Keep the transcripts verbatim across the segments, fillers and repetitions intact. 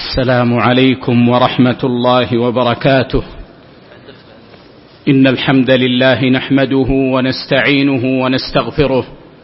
السلام عليكم ورحمة الله وبركاته. إن الحمد لله نحمده ونستعينه ونستغفره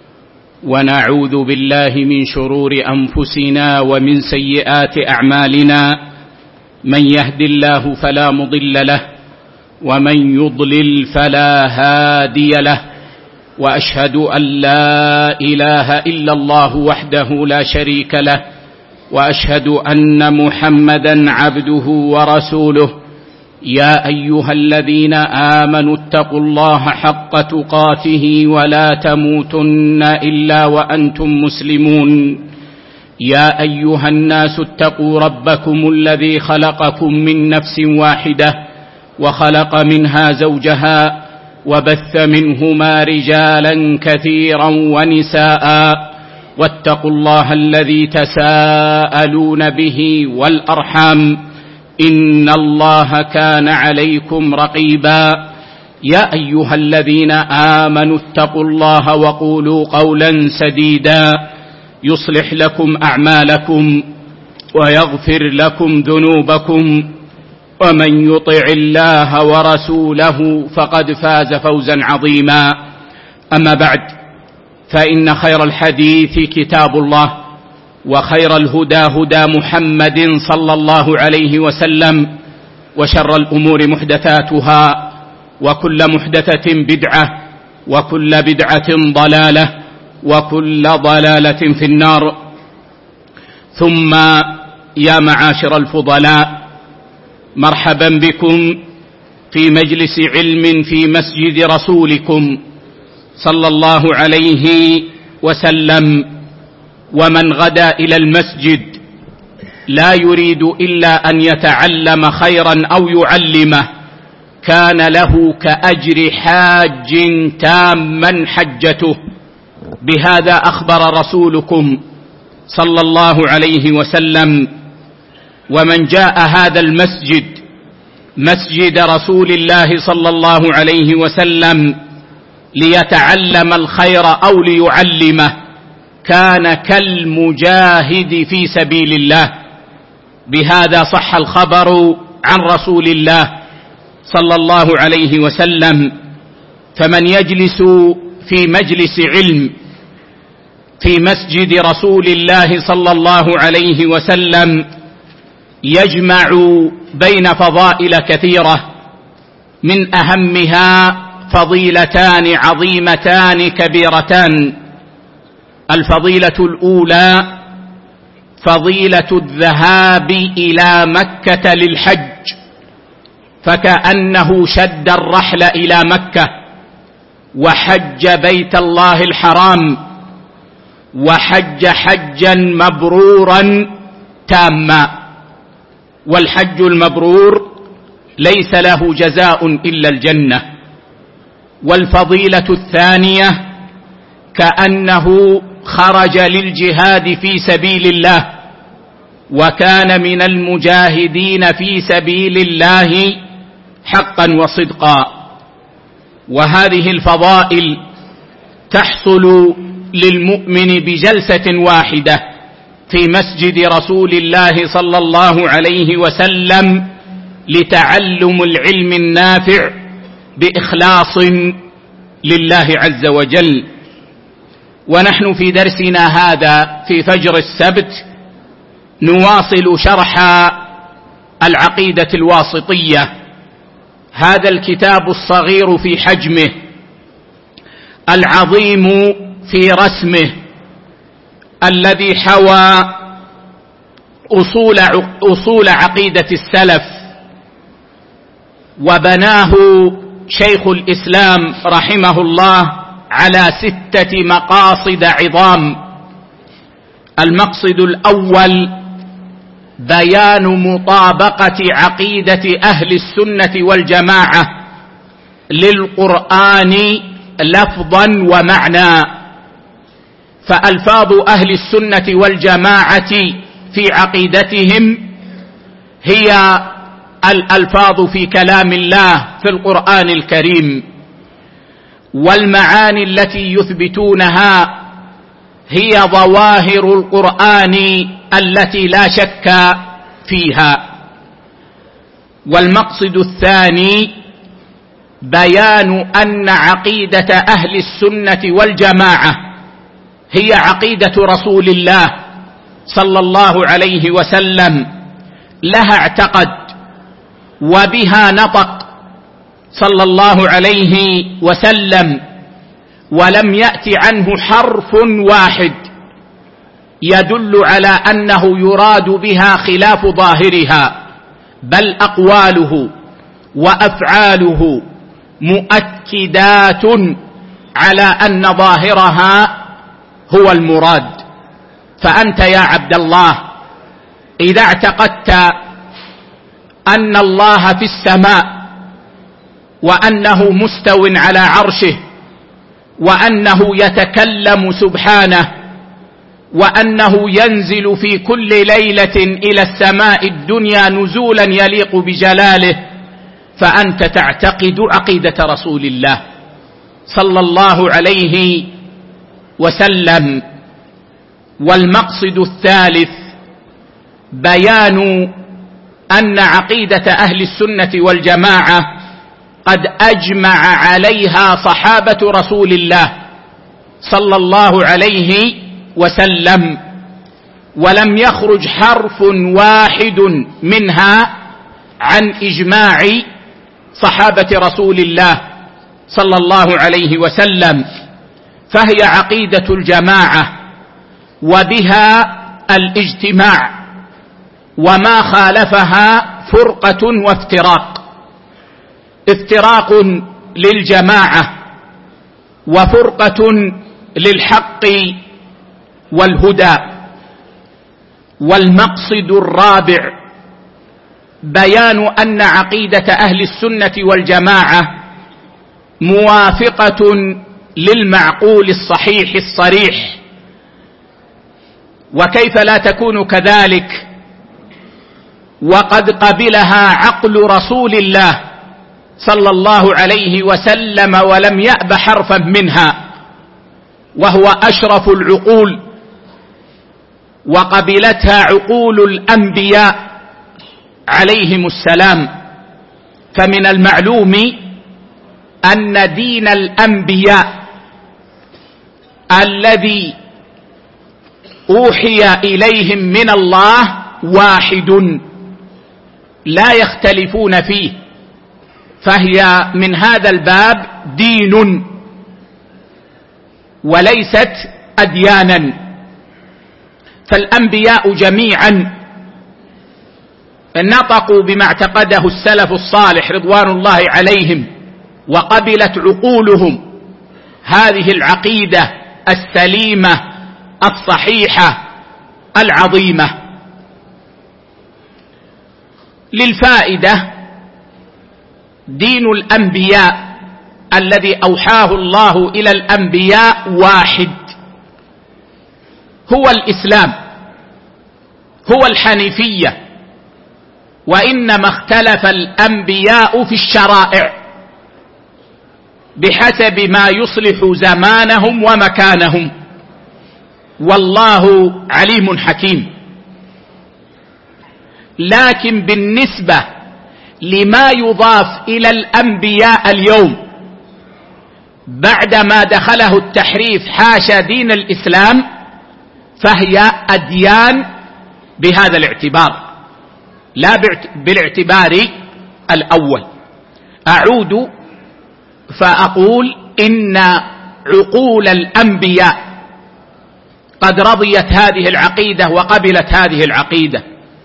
ونعوذ بالله من شرور أنفسنا ومن سيئات أعمالنا. من يهد الله فلا مضل له ومن يضلل فلا هادي له، وأشهد أن لا إله إلا الله وحده لا شريك له، وأشهد أن محمدا عبده ورسوله. يا أيها الذين آمنوا اتقوا الله حق تقاته ولا تموتن إلا وأنتم مسلمون. يا أيها الناس اتقوا ربكم الذي خلقكم من نفس واحدة وخلق منها زوجها وبث منهما رجالا كثيرا ونساء، واتقوا الله الذي تساءلون به والأرحام إن الله كان عليكم رقيبا. يا أيها الذين آمنوا اتقوا الله وقولوا قولا سديدا يصلح لكم أعمالكم ويغفر لكم ذنوبكم، ومن يطع الله ورسوله فقد فاز فوزا عظيما. أما بعد، فإن خير الحديث كتاب الله، وخير الهدى هدى محمد صلى الله عليه وسلم، وشر الأمور محدثاتها، وكل محدثة بدعة، وكل بدعة ضلالة، وكل ضلالة في النار. ثم يا معاشر الفضلاء، مرحبا بكم في مجلس علم في مسجد رسولكم صلى الله عليه وسلم. ومن غدا إلى المسجد لا يريد إلا أن يتعلم خيرا أو يعلمه كان له كأجر حاج تاما حجته. بهذا أخبر رسولكم صلى الله عليه وسلم. ومن جاء هذا المسجد مسجد رسول الله صلى الله عليه وسلم ليتعلم الخير أو ليعلمه كان كالمجاهد في سبيل الله. بهذا صح الخبر عن رسول الله صلى الله عليه وسلم. فمن يجلس في مجلس علم في مسجد رسول الله صلى الله عليه وسلم يجمع بين فضائل كثيرة، من أهمها فضيلتان عظيمتان كبيرتان. الفضيلة الأولى فضيلة الذهاب إلى مكة للحج، فكأنه شد الرحل إلى مكة وحج بيت الله الحرام، وحج حجا مبرورا تاما. والحج المبرور ليس له جزاء إلا الجنة. والفضيلة الثانية كأنه خرج للجهاد في سبيل الله، وكان من المجاهدين في سبيل الله حقا وصدقا. وهذه الفضائل تحصل للمؤمن بجلسة واحدة في مسجد رسول الله صلى الله عليه وسلم لتعلم العلم النافع بإخلاص لله عز وجل. ونحن في درسنا هذا في فجر السبت نواصل شرح العقيدة الواسطية، هذا الكتاب الصغير في حجمه العظيم في رسمه، الذي حوى أصول أصول عقيدة السلف، وبناه شيخ الإسلام رحمه الله على ستة مقاصد عظام. المقصد الأول بيان مطابقة عقيدة أهل السنة والجماعة للقرآن لفظا ومعنى. فألفاظ أهل السنة والجماعة في عقيدتهم هي الألفاظ في كلام الله في القرآن الكريم، والمعاني التي يثبتونها هي ظواهر القرآن التي لا شك فيها. والمقصد الثاني بيان أن عقيدة أهل السنة والجماعة هي عقيدة رسول الله صلى الله عليه وسلم، لها اعتقد وبها نطق صلى الله عليه وسلم، ولم يأت عنه حرف واحد يدل على أنه يراد بها خلاف ظاهرها، بل أقواله وأفعاله مؤكدات على أن ظاهرها هو المراد. فأنت يا عبد الله إذا اعتقدت أن الله في السماء وأنه مستو على عرشه وأنه يتكلم سبحانه وأنه ينزل في كل ليلة إلى السماء الدنيا نزولا يليق بجلاله، فأنت تعتقد عقيدة رسول الله صلى الله عليه وسلم. والمقصد الثالث بيان أن عقيدة أهل السنة والجماعة قد أجمع عليها صحابة رسول الله صلى الله عليه وسلم، ولم يخرج حرف واحد منها عن إجماع صحابة رسول الله صلى الله عليه وسلم، فهي عقيدة الجماعة وبها الاجتماع، وما خالفها فرقة وافتراق، افتراق للجماعة وفرقة للحق والهدى. والمقصد الرابع بيان أن عقيدة أهل السنة والجماعة موافقة للمعقول الصحيح الصريح. وكيف لا تكون كذلك وقد قبلها عقل رسول الله صلى الله عليه وسلم ولم يأب حرفا منها، وهو أشرف العقول، وقبلتها عقول الأنبياء عليهم السلام. فمن المعلوم أن دين الأنبياء الذي أوحي إليهم من الله واحد لا يختلفون فيه، فهي من هذا الباب دين وليست أديانا. فالأنبياء جميعا نطقوا بما اعتقده السلف الصالح رضوان الله عليهم، وقبلت عقولهم هذه العقيدة السليمة الصحيحة العظيمة. للفائدة، دين الأنبياء الذي أوحاه الله إلى الأنبياء واحد، هو الإسلام، هو الحنيفية، وإنما اختلف الأنبياء في الشرائع بحسب ما يصلح زمانهم ومكانهم، والله عليم حكيم. لكن بالنسبة لما يضاف إلى الأنبياء اليوم بعدما دخله التحريف حاشا دين الإسلام، فهي أديان بهذا الاعتبار لا بالاعتبار الأول. أعود فأقول إن عقول الأنبياء قد رضيت هذه العقيدة وقبلت هذه العقيدة،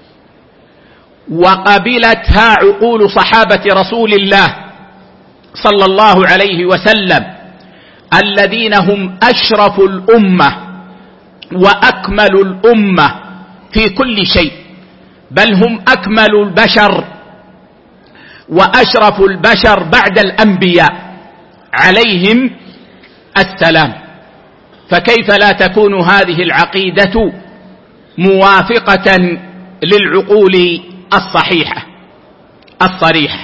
وقبلتها عقول صحابة رسول الله صلى الله عليه وسلم الذين هم أشرف الأمة وأكمل الأمة في كل شيء، بل هم أكمل البشر وأشرف البشر بعد الأنبياء عليهم السلام. فكيف لا تكون هذه العقيدة موافقة للعقول الصحيحة الصريحة؟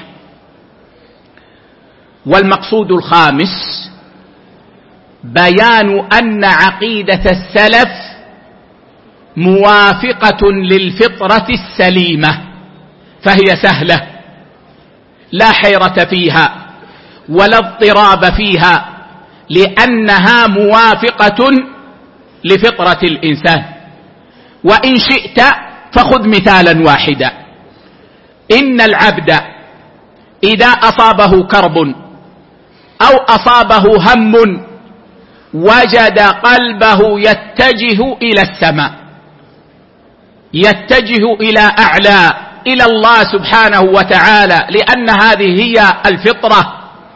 والمقصود الخامس بيان أن عقيدة السلف موافقة للفطرة السليمة، فهي سهلة لا حيرة فيها ولا اضطراب فيها، لأنها موافقة لفطرة الإنسان. وإن شئت فخذ مثالا واحدا: إن العبد إذا أصابه كرب أو أصابه هم وجد قلبه يتجه إلى السماء، يتجه إلى أعلى، إلى الله سبحانه وتعالى، لأن هذه هي الفطرة.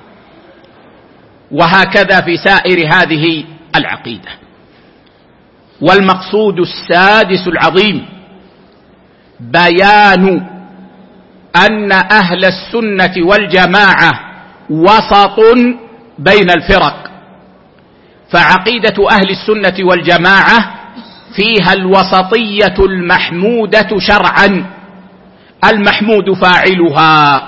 وهكذا في سائر هذه العقيدة. والمقصود السادس العظيم بيان أن أهل السنة والجماعة وسط بين الفرق، فعقيدة أهل السنة والجماعة فيها الوسطية المحمودة شرعا، المحمود فاعلها،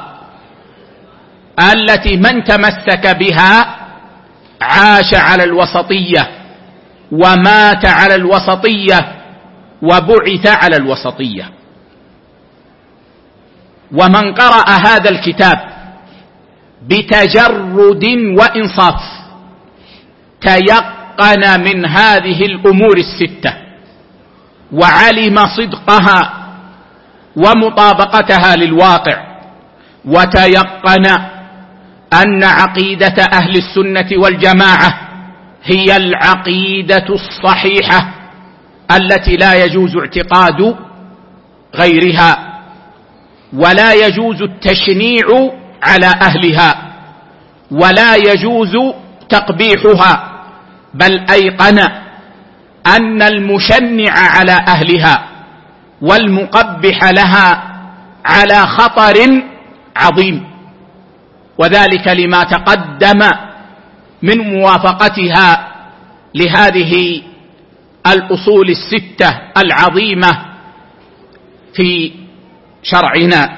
التي من تمسك بها عاش على الوسطية ومات على الوسطية وبعث على الوسطية. ومن قرأ هذا الكتاب بتجرد وإنصاف تيقن من هذه الأمور الستة وعلم صدقها ومطابقتها للواقع، وتيقن أن عقيدة أهل السنة والجماعة هي العقيدة الصحيحة التي لا يجوز اعتقاد غيرها، ولا يجوز التشنيع على أهلها، ولا يجوز تقبيحها، بل أيقن أن المشنع على أهلها والمقبح لها على خطر عظيم، وذلك لما تقدم من موافقتها لهذه الأصول الستة العظيمة في شرعنا.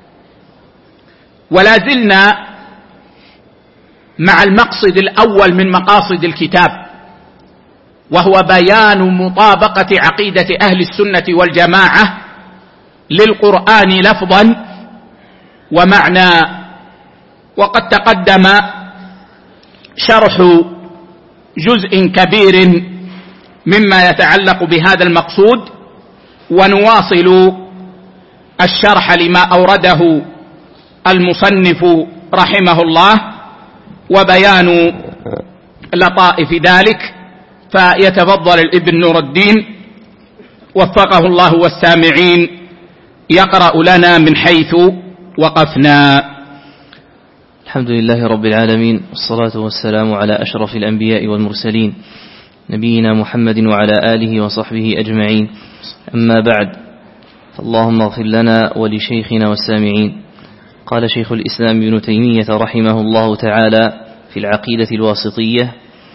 ولا زلنا مع المقصد الأول من مقاصد الكتاب، وهو بيان مطابقة عقيدة أهل السنة والجماعة للقرآن لفظا ومعنى. وقد تقدم شرح جزء كبير مما يتعلق بهذا المقصود، ونواصل الشرح لما أورده المصنف رحمه الله وبيان لطائف ذلك. فيتفضل الابن نور الدين وفقه الله والسامعين يقرأ لنا من حيث وقفنا. الحمد لله رب العالمين، والصلاة والسلام على أشرف الأنبياء والمرسلين نبينا محمد وعلى آله وصحبه أجمعين. أما بعد، فاللهم اغفر لنا ولشيخنا والسامعين. قال شيخ الإسلام ابن تيمية رحمه الله تعالى في العقيدة الواسطية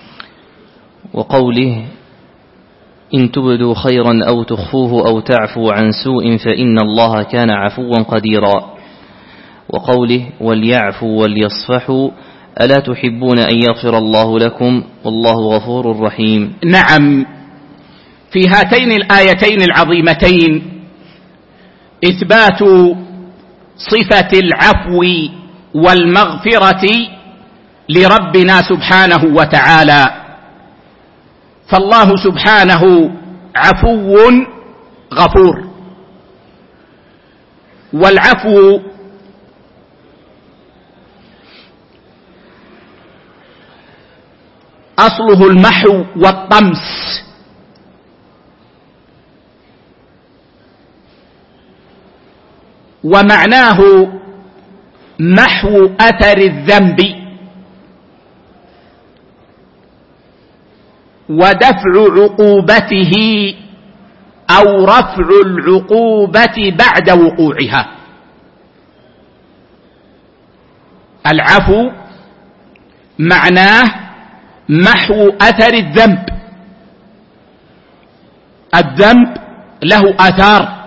وقوله: إن تبدوا خيرا أو تخفوه أو تعفوا عن سوء فإن الله كان عفوا قديرا. وقوله: وليعفوا وليصفحوا ألا تحبون أن يغفر الله لكم والله غفور رحيم. نعم، في هاتين الآيتين العظيمتين إثبات صفة العفو والمغفرة لربنا سبحانه وتعالى. فالله سبحانه عفو غفور، والعفو أصله المحو والطمس، ومعناه محو أثر الذنب ودفع عقوبته أو رفع العقوبة بعد وقوعها. العفو معناه محو أثر الذنب، الذنب له آثار،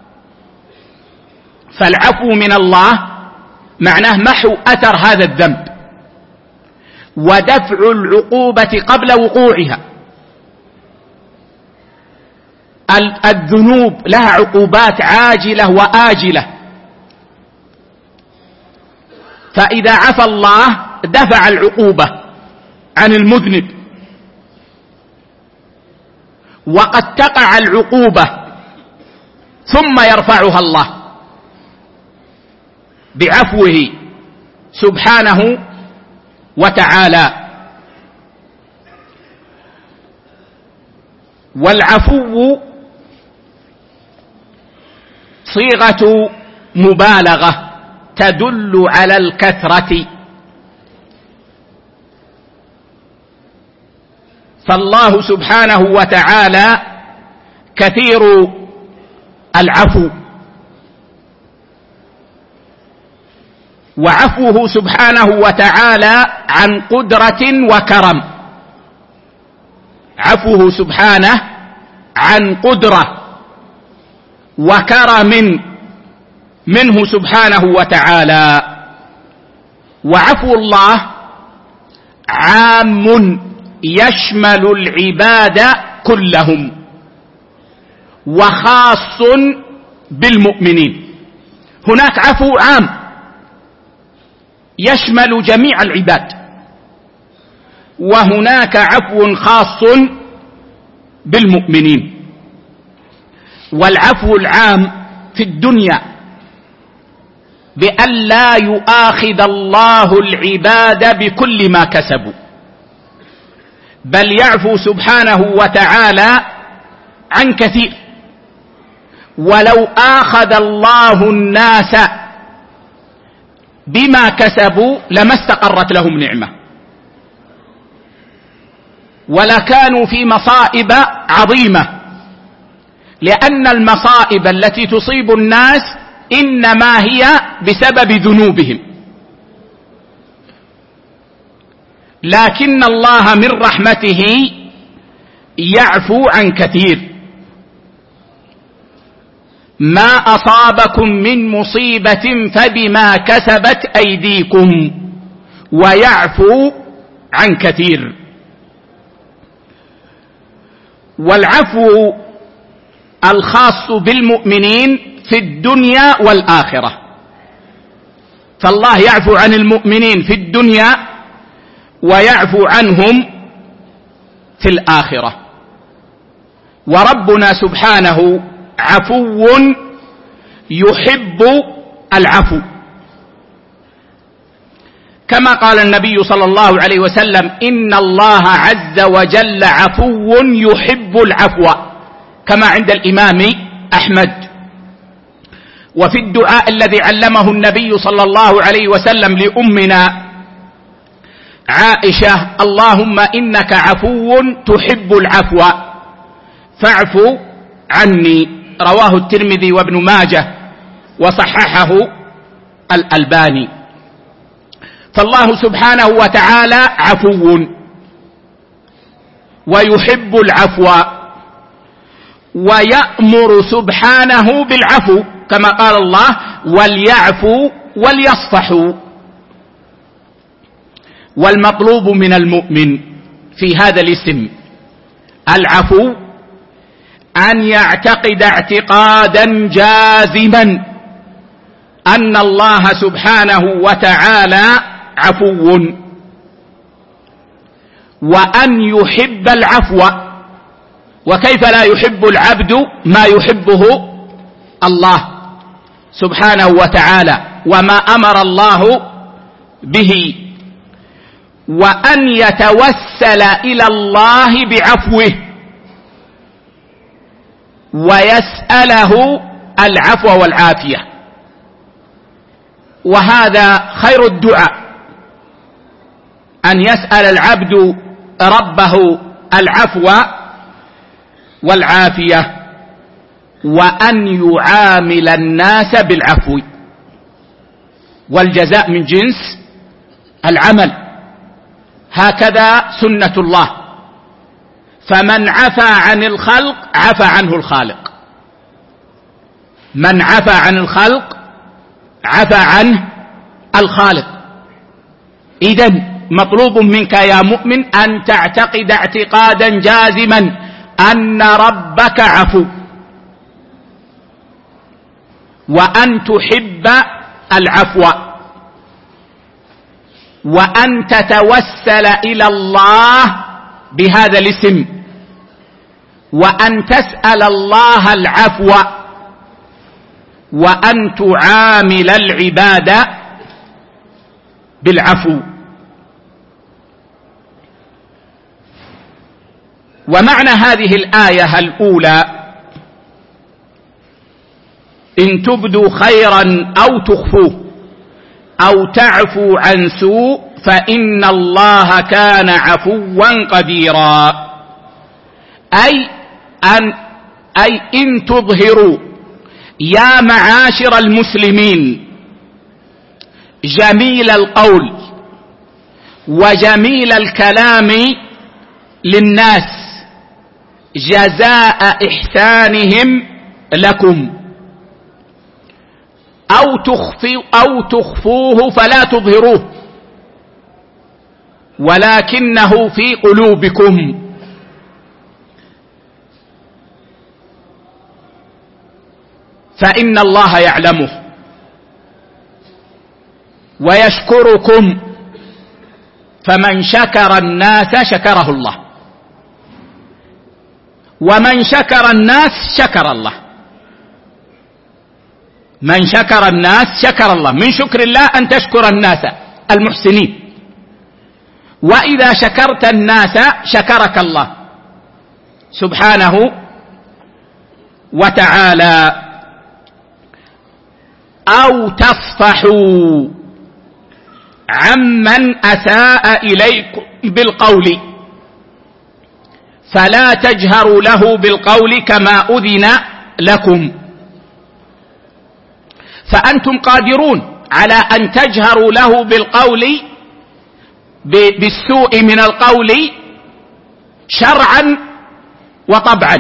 فالعفو من الله معناه محو أثر هذا الذنب ودفع العقوبة قبل وقوعها. الذنوب لها عقوبات عاجلة وآجلة، فإذا عفى الله دفع العقوبة عن المذنب، وقد تقع العقوبة ثم يرفعها الله بعفوه سبحانه وتعالى. والعفو صيغة مبالغة تدل على الكثرة، فالله سبحانه وتعالى كثير العفو، وعفوه سبحانه وتعالى عن قدرة وكرم، عفوه سبحانه عن قدرة وكرم منه سبحانه وتعالى. وعفو الله عام يشمل العباد كلهم وخاص بالمؤمنين. هناك عفو عام يشمل جميع العباد، وهناك عفو خاص بالمؤمنين. والعفو العام في الدنيا بأن لا يؤاخذ الله العباد بكل ما كسبوا، بل يعفو سبحانه وتعالى عن كثير. ولو آخذ الله الناس بما كسبوا لما استقرت لهم نعمة، ولكانوا في مصائب عظيمة، لأن المصائب التي تصيب الناس إنما هي بسبب ذنوبهم، لكن الله من رحمته يعفو عن كثير. ما أصابكم من مصيبة فبما كسبت أيديكم ويعفو عن كثير. والعفو الخاص بالمؤمنين في الدنيا والآخرة، فالله يعفو عن المؤمنين في الدنيا ويعفو عنهم في الآخرة. وربنا سبحانه عفو يحب العفو، كما قال النبي صلى الله عليه وسلم: إن الله عز وجل عفو يحب العفو، كما عند الإمام أحمد. وفي الدعاء الذي علمه النبي صلى الله عليه وسلم لأمنا عائشة: اللهم إنك عفو تحب العفو فاعف عني، رواه الترمذي وابن ماجه وصححه الألباني. فالله سبحانه وتعالى عفو ويحب العفو، ويأمر سبحانه بالعفو، كما قال الله: وليعفوا وليصفحوا. والمطلوب من المؤمن في هذا الاسم العفو أن يعتقد اعتقادا جازما أن الله سبحانه وتعالى عفو، وأن يحب العفو. وكيف لا يحب العبد ما يحبه الله سبحانه وتعالى وما أمر الله به؟ وأن يتوسل إلى الله بعفوه ويسأله العفو والعافية، وهذا خير الدعاء، أن يسأل العبد ربه العفو والعافية، وأن يعامل الناس بالعفو. والجزاء من جنس العمل، هكذا سنة الله، فمن عفى عن الخلق عفى عنه الخالق، من عفى عن الخلق عفى عنه الخالق. إذن مطلوب منك يا مؤمن أن تعتقد اعتقادا جازما أن ربك عفو، وأن تحب العفو، وأن تتوسل إلى الله بهذا الاسم، وأن تسأل الله العفو، وأن تعامل العباد بالعفو. ومعنى هذه الآية الأولى: إن تبدوا خيرا أو تخفوه أو تعفو عن سوء فإن الله كان عفوا قديرا، أي أن أي إن تظهروا يا معاشر المسلمين جميل القول وجميل الكلام للناس جزاء إحسانهم لكم، أو تخفوا أو تخفوه فلا تظهروه ولكنه في قلوبكم، فإن الله يعلمه ويشكركم، فمن شكر الناس شكره الله، ومن شكر الناس شكر الله. من شكر الناس شكر الله، من شكر الله أن تشكر الناس المحسنين، وإذا شكرت الناس شكرك الله سبحانه وتعالى. أو تصفحوا عمن أساء إليكم بالقول فلا تجهروا له بالقول كما أذن لكم، فأنتم قادرون على أن تجهروا له بالقول بالسوء من القول شرعا وطبعا،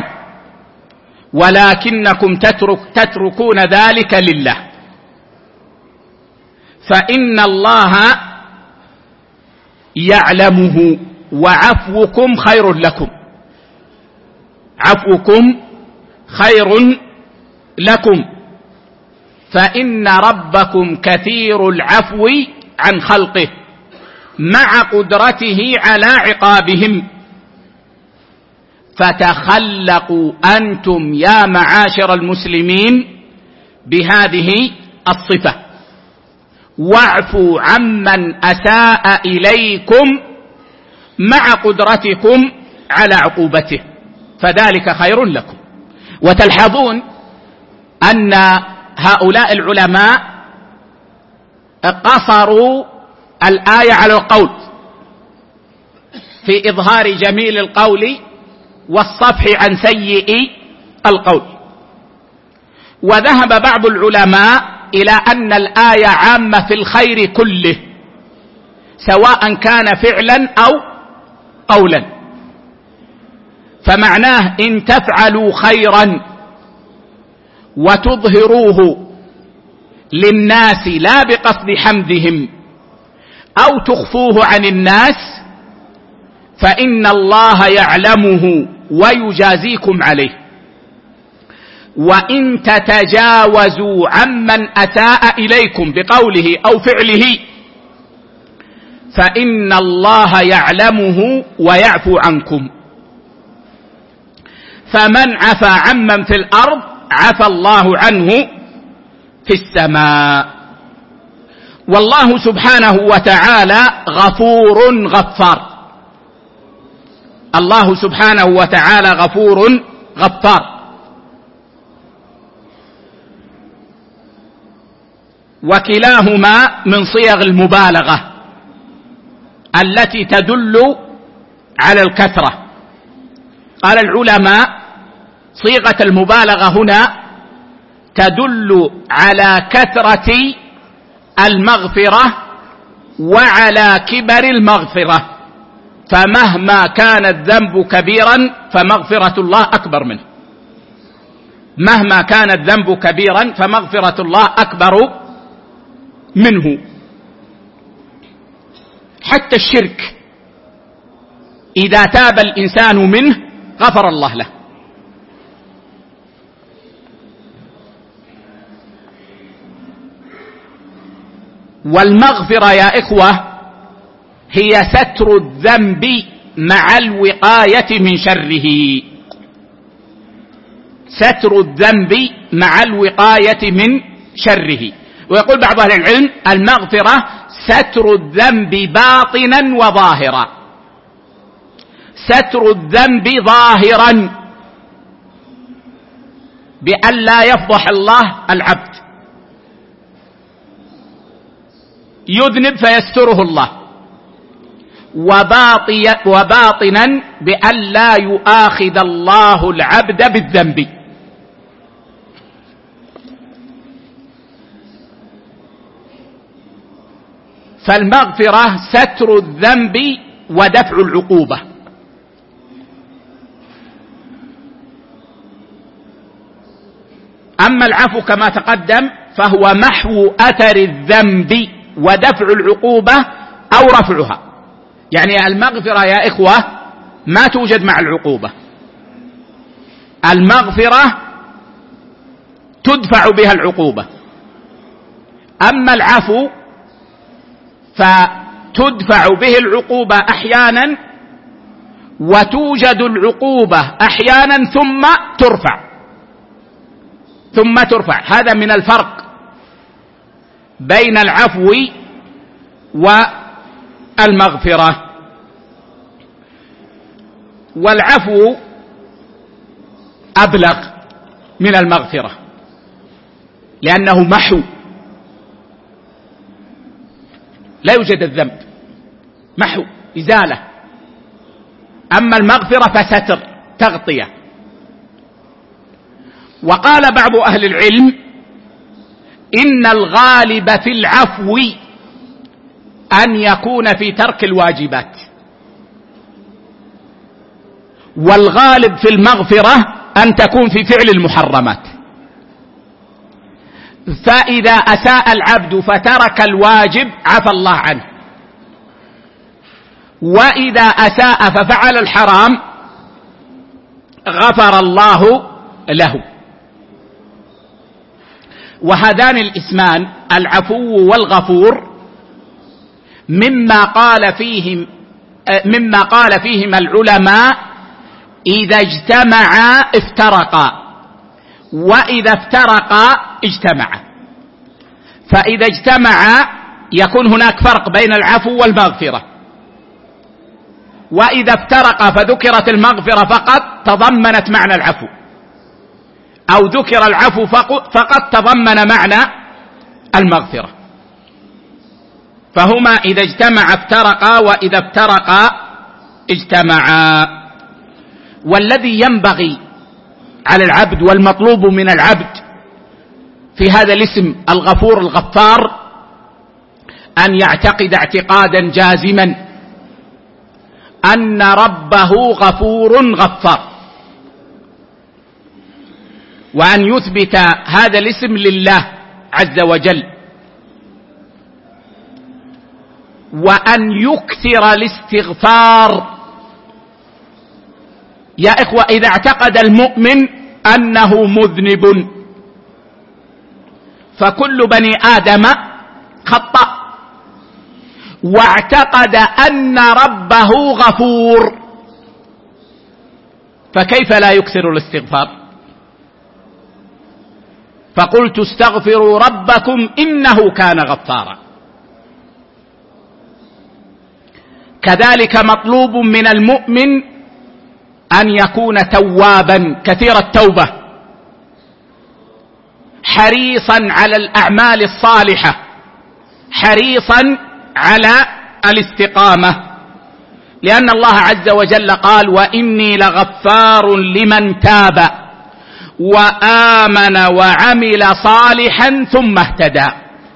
ولكنكم تترك تتركون ذلك لله، فإن الله يعلمه، وعفوكم خير لكم، عفوكم خير لكم، فإن ربكم كثير العفو عن خلقه مع قدرته على عقابهم. فتخلقوا أنتم يا معاشر المسلمين بهذه الصفة، واعفوا عمن أساء إليكم مع قدرتكم على عقوبته، فذلك خير لكم. وتلحظون أن هؤلاء العلماء قصروا الآية على القول في إظهار جميل القول والصفح عن سيء القول، وذهب بعض العلماء إلى أن الآية عامة في الخير كله سواء كان فعلا أو قولا، فمعناه إن تفعلوا خيرا وتظهروه للناس لا بقصد حمدهم أو تخفوه عن الناس فإن الله يعلمه ويجازيكم عليه، وإن تتجاوزوا عمن أساء إليكم بقوله أو فعله فإن الله يعلمه ويعفو عنكم، فمن عفا عمن في الأرض عفى الله عنه في السماء. والله سبحانه وتعالى غفور غفار، الله سبحانه وتعالى غفور غفار، وكلاهما من صيغ المبالغة التي تدل على الكثرة. قال العلماء صيغة المبالغة هنا تدل على كثرة المغفرة وعلى كبر المغفرة، فمهما كان الذنب كبيرا فمغفرة الله أكبر منه، مهما كان الذنب كبيرا فمغفرة الله أكبر منه. حتى الشرك إذا تاب الإنسان منه غفر الله له. والمغفرة يا إخوة هي ستر الذنب مع الوقاية من شره، ستر الذنب مع الوقاية من شره. ويقول بعض أهل العلم المغفرة ستر الذنب باطنا وظاهرا، ستر الذنب ظاهرا بأن لا يفضح الله العبد، يذنب فيستره الله، وباطنا بأن لا يؤاخذ الله العبد بالذنب. فالمغفرة ستر الذنب ودفع العقوبة. أما العفو كما تقدم فهو محو أثر الذنب ودفع العقوبة أو رفعها. يعني المغفرة يا إخوة ما توجد مع العقوبة، المغفرة تدفع بها العقوبة. أما العفو فتدفع به العقوبة أحيانا وتوجد العقوبة أحيانا ثم ترفع ثم ترفع. هذا من الفرق بين العفو والمغفرة. والعفو أبلغ من المغفرة لأنه محو، لا يوجد الذنب، محو إزالة. أما المغفرة فستر تغطية. وقال بعض أهل العلم إن الغالب في العفو أن يكون في ترك الواجبات، والغالب في المغفرة أن تكون في فعل المحرمات. فإذا أساء العبد فترك الواجب عفى الله عنه، وإذا أساء ففعل الحرام غفر الله له. وهذان الاسمان العفو والغفور مما قال فيهم مما قال فيهم العلماء إذا اجتمعا افترقا، وإذا افترقا اجتمعا. فإذا اجتمعا يكون هناك فرق بين العفو والمغفرة، وإذا افترقا فذكرت المغفرة فقط تضمنت معنى العفو، أو ذكر العفو فقط تضمن معنى المغفرة. فهما إذا اجتمع افترقا، وإذا افترقا اجتمعا. والذي ينبغي على العبد والمطلوب من العبد في هذا الاسم الغفور الغفار أن يعتقد اعتقادا جازما أن ربه غفور غفار، وأن يثبت هذا الاسم لله عز وجل، وأن يكثر الاستغفار. يا إخوة إذا اعتقد المؤمن أنه مذنب، فكل بني آدم خطأ، واعتقد أن ربه غفور، فكيف لا يكثر الاستغفار؟ فقلت استغفروا ربكم إنه كان غفارا. كذلك مطلوب من المؤمن أن يكون توابا كثير التوبة، حريصا على الأعمال الصالحة، حريصا على الاستقامة، لأن الله عز وجل قال وإني لغفار لمن تاب وآمن وعمل صالحا ثم اهتدى.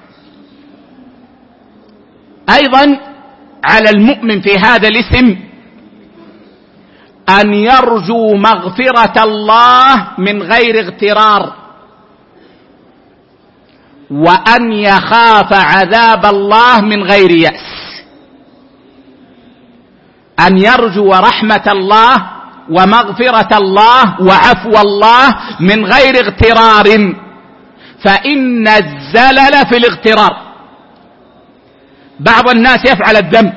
أيضا على المؤمن في هذا الاسم أن يرجو مغفرة الله من غير اغترار، وأن يخاف عذاب الله من غير يأس. أن يرجو رحمة الله ومغفرة الله وعفو الله من غير اغترار، فإن الزلل في الاغترار، بعض الناس يفعل الذنب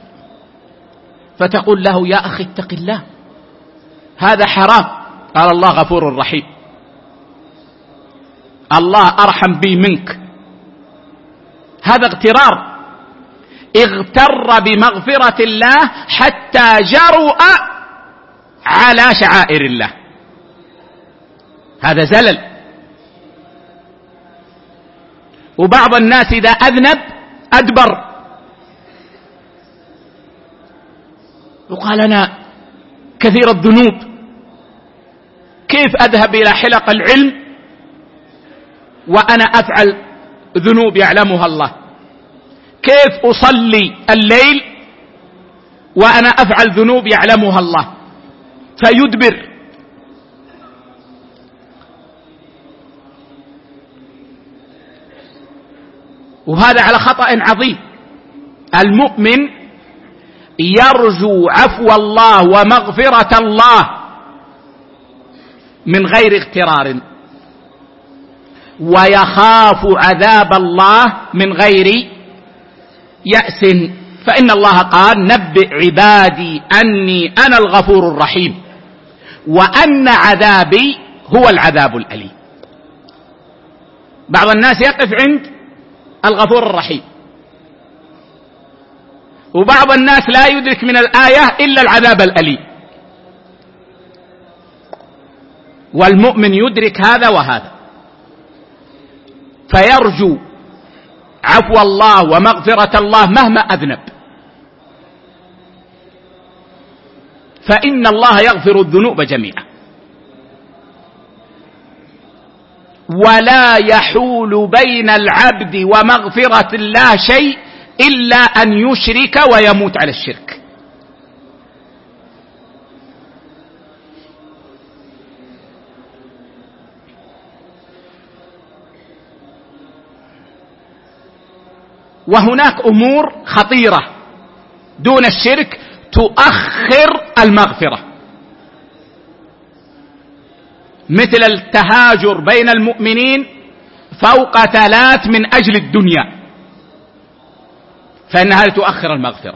فتقول له يا أخي اتق الله هذا حرام، قال الله غفور رحيم، الله أرحم بي منك. هذا اغترار، اغتر بمغفرة الله حتى جرؤ على شعائر الله، هذا زلل. وبعض الناس إذا أذنب أدبر وقال أنا كثير الذنوب، كيف أذهب إلى حلق العلم وأنا أفعل ذنوب يعلمها الله؟ كيف أصلي الليل وأنا أفعل ذنوب يعلمها الله؟ فيدبر. وهذا على خطأ عظيم. المؤمن يرجو عفو الله ومغفرة الله من غير اغترار، ويخاف عذاب الله من غير يأس، فإن الله قال نبئ عبادي أني أنا الغفور الرحيم وأن عذابي هو العذاب الأليم. بعض الناس يقف عند الغفور الرحيم، وبعض الناس لا يدرك من الآية إلا العذاب الأليم، والمؤمن يدرك هذا وهذا، فيرجو عفو الله ومغفرة الله مهما أذنب، فإن الله يغفر الذنوب جميعا، ولا يحول بين العبد ومغفرة الله شيء إلا أن يشرك ويموت على الشرك. وهناك أمور خطيرة دون الشرك تؤخر المغفرة، مثل التهاجر بين المؤمنين فوق ثلاث من أجل الدنيا، فإنها تؤخر المغفرة.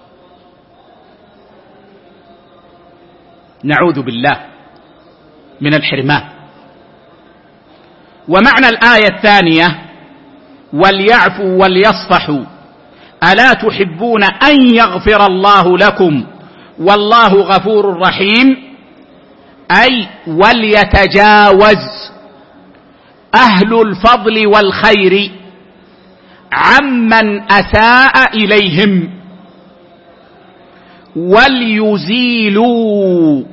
نعوذ بالله من الحرمان. ومعنى الآية الثانية وليعفوا وليصفحوا ألا تحبون أن يغفر الله لكم والله غفور رحيم، أي وليتجاوز أهل الفضل والخير عمن أساء إليهم وليزيلوا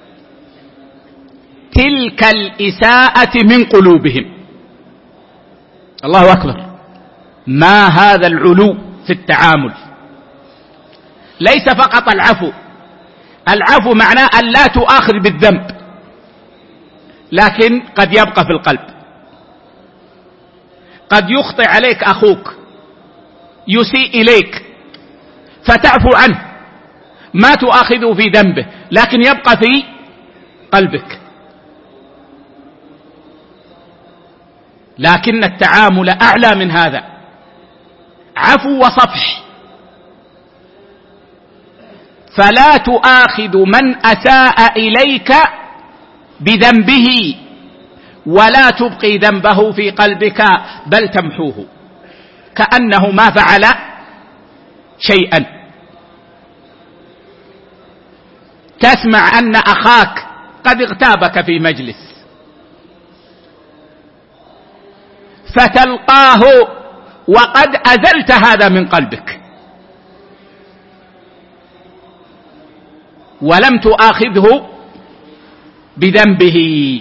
تلك الإساءة من قلوبهم. الله أكبر، ما هذا العلو في التعامل! ليس فقط العفو، العفو معناه أن لا تؤاخذ بالذنب، لكن قد يبقى في القلب. قد يخطئ عليك أخوك، يسيء إليك، فتعفو عنه، ما تؤاخذه في ذنبه، لكن يبقى في قلبك. لكن التعامل أعلى من هذا، عفو وصفح. فلا تؤاخذ من أساء إليك بذنبه ولا تبقي ذنبه في قلبك، بل تمحوه كأنه ما فعل شيئا. تسمع أن أخاك قد اغتابك في مجلس، فتلقاه وقد أزلت هذا من قلبك ولم تؤاخذه بذنبه.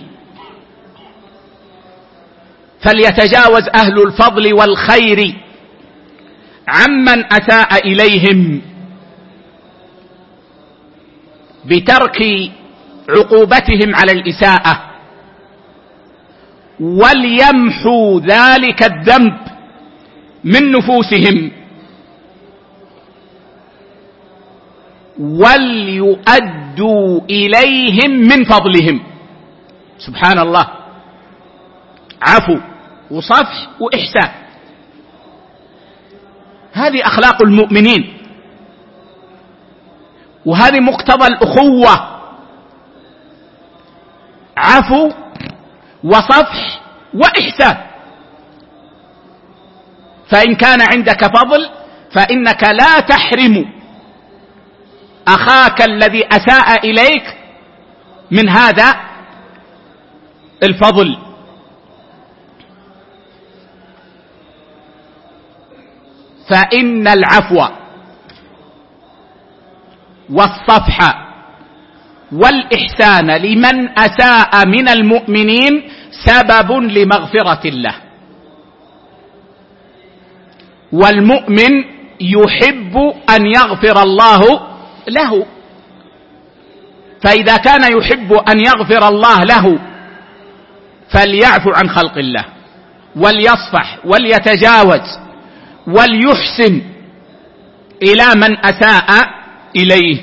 فليتجاوز أهل الفضل والخير عمن أساء إليهم بترك عقوبتهم على الإساءة، وليمحوا ذلك الذنب من نفوسهم، وليؤدوا إليهم من فضلهم. سبحان الله، عفو وصفح وإحسان، هذه أخلاق المؤمنين، وهذه مقتضى الأخوة، عفو وصفح وإحسان. فإن كان عندك فضل فإنك لا تحرم أخاك الذي أساء إليك من هذا الفضل. فإن العفو والصفح والإحسان لمن أساء من المؤمنين سبب لمغفرة الله، والمؤمن يحب أن يغفر الله له، فإذا كان يحب أن يغفر الله له فليعفو عن خلق الله وليصفح وليتجاوز وليحسن إلى من أساء إليه،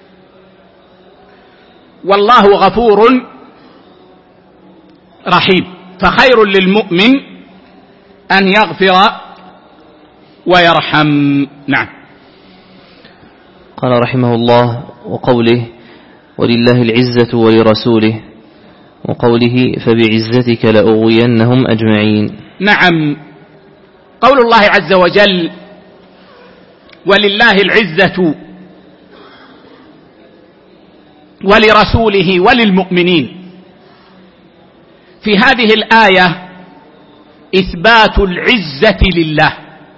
والله غفور رحيم. فخير للمؤمن أن يغفر ويرحم. نعم. قال رحمه الله: وقوله ولله العزة ولرسوله، وقوله فبعزتك لأغوينهم أجمعين. نعم، قول الله عز وجل ولله العزة ولرسوله وللمؤمنين، في هذه الآية إثبات العزة لله،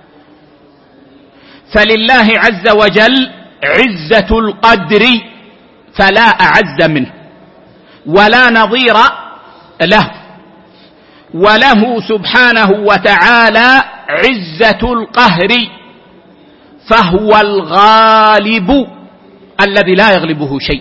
فلله عز وجل عزة القدر فلا أعز منه ولا نظير له، وله سبحانه وتعالى عزة القهر، فهو الغالب الذي لا يغلبه شيء،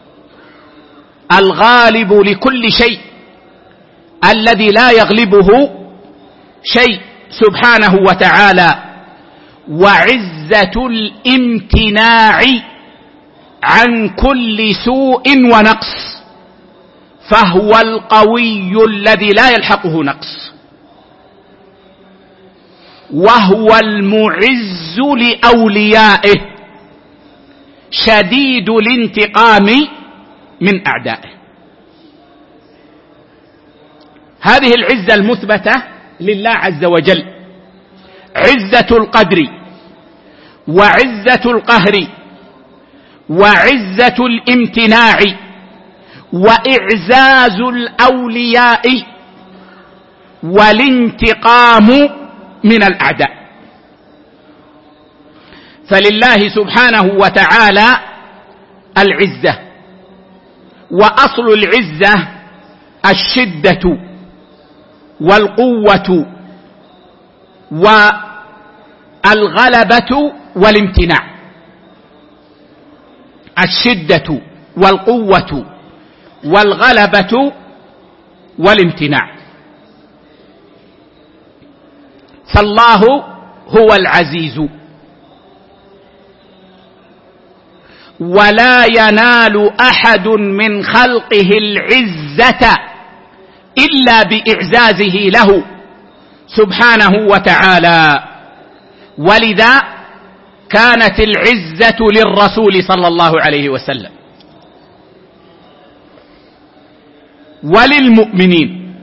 الغالب لكل شيء الذي لا يغلبه شيء سبحانه وتعالى. وعزة الامتناع عن كل سوء ونقص، فهو القوي الذي لا يلحقه نقص، وهو المعز لأوليائه شديد الانتقام من أعدائه. هذه العزة المثبتة لله عز وجل، عزة القدر وعزة القهر وعزة الامتناع وإعزاز الأولياء والانتقام من الأعداء. فلله سبحانه وتعالى العزة، وأصل العزة الشدة والقوة والغلبة والامتناع، الشدة والقوة والغلبة والامتناع. فالله هو العزيز، ولا ينال أحد من خلقه العزة إلا بإعزازه له سبحانه وتعالى. ولذا كانت العزة للرسول صلى الله عليه وسلم وللمؤمنين.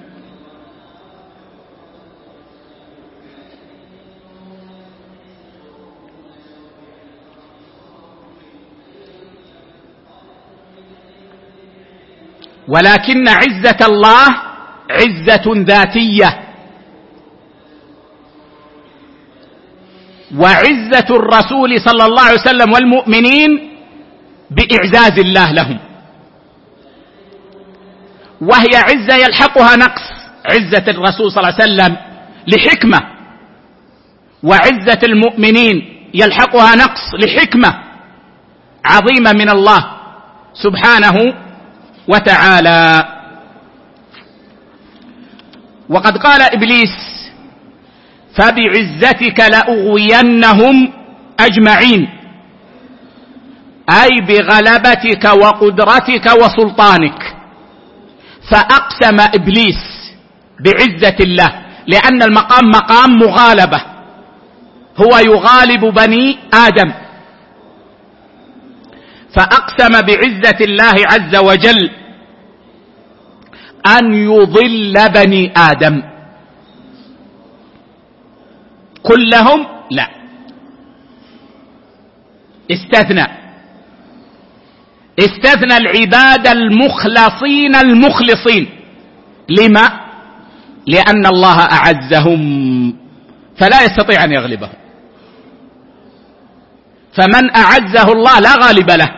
ولكن عزة الله عزة ذاتية، وعزة الرسول صلى الله عليه وسلم والمؤمنين بإعزاز الله لهم، وهي عزة يلحقها نقص، عزة الرسول صلى الله عليه وسلم لحكمة، وعزة المؤمنين يلحقها نقص لحكمة عظيمة من الله سبحانه وتعالى. وقد قال إبليس فبعزتك لأغوينهم أجمعين، أي بغلبتك وقدرتك وسلطانك. فأقسم إبليس بعزة الله، لأن المقام مقام مغالبة، هو يغالب بني آدم، فأقسم بعزة الله عز وجل أن يضل بني آدم كلهم، لا، استثنى استثنى العباد المخلصين المخلصين. لما؟ لأن الله أعزهم فلا يستطيع أن يغلبهم، فمن أعزه الله لا غالب له.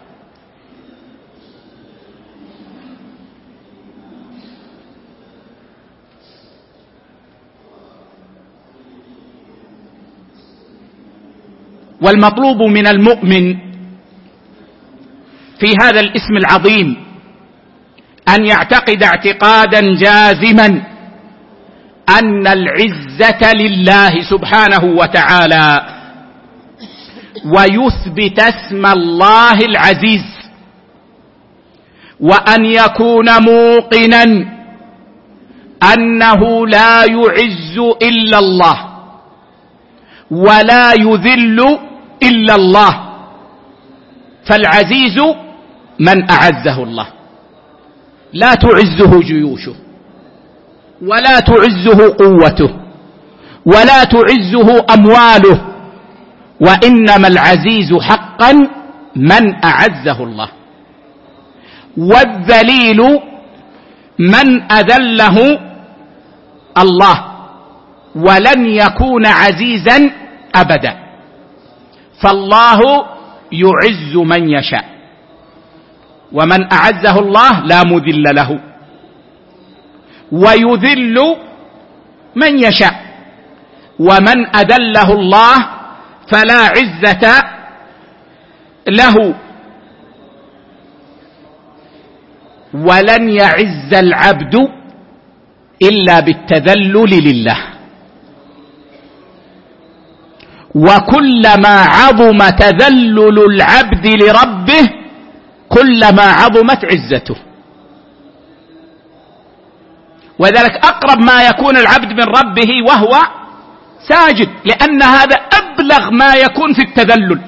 والمطلوب من المؤمن في هذا الاسم العظيم أن يعتقد اعتقادا جازما أن العزة لله سبحانه وتعالى، ويثبت اسم الله العزيز، وأن يكون موقنا أنه لا يعز إلا الله ولا يذل إلا الله، فالعزيز من أعزه الله، لا تعزه جيوشه ولا تعزه قوته ولا تعزه أمواله، وإنما العزيز حقا من أعزه الله، والذليل من أذله الله، ولن يكون عزيزا أبدا. فالله يعز من يشاء، ومن أعزه الله لا مذل له، ويذل من يشاء، ومن أذله الله فلا عزة له. ولن يعز العبد إلا بالتذلل لله، وكلما عظم تذلل العبد لربه كلما عظمت عزته. وذلك أقرب ما يكون العبد من ربه وهو ساجد، لأن هذا أبلغ ما يكون في التذلل،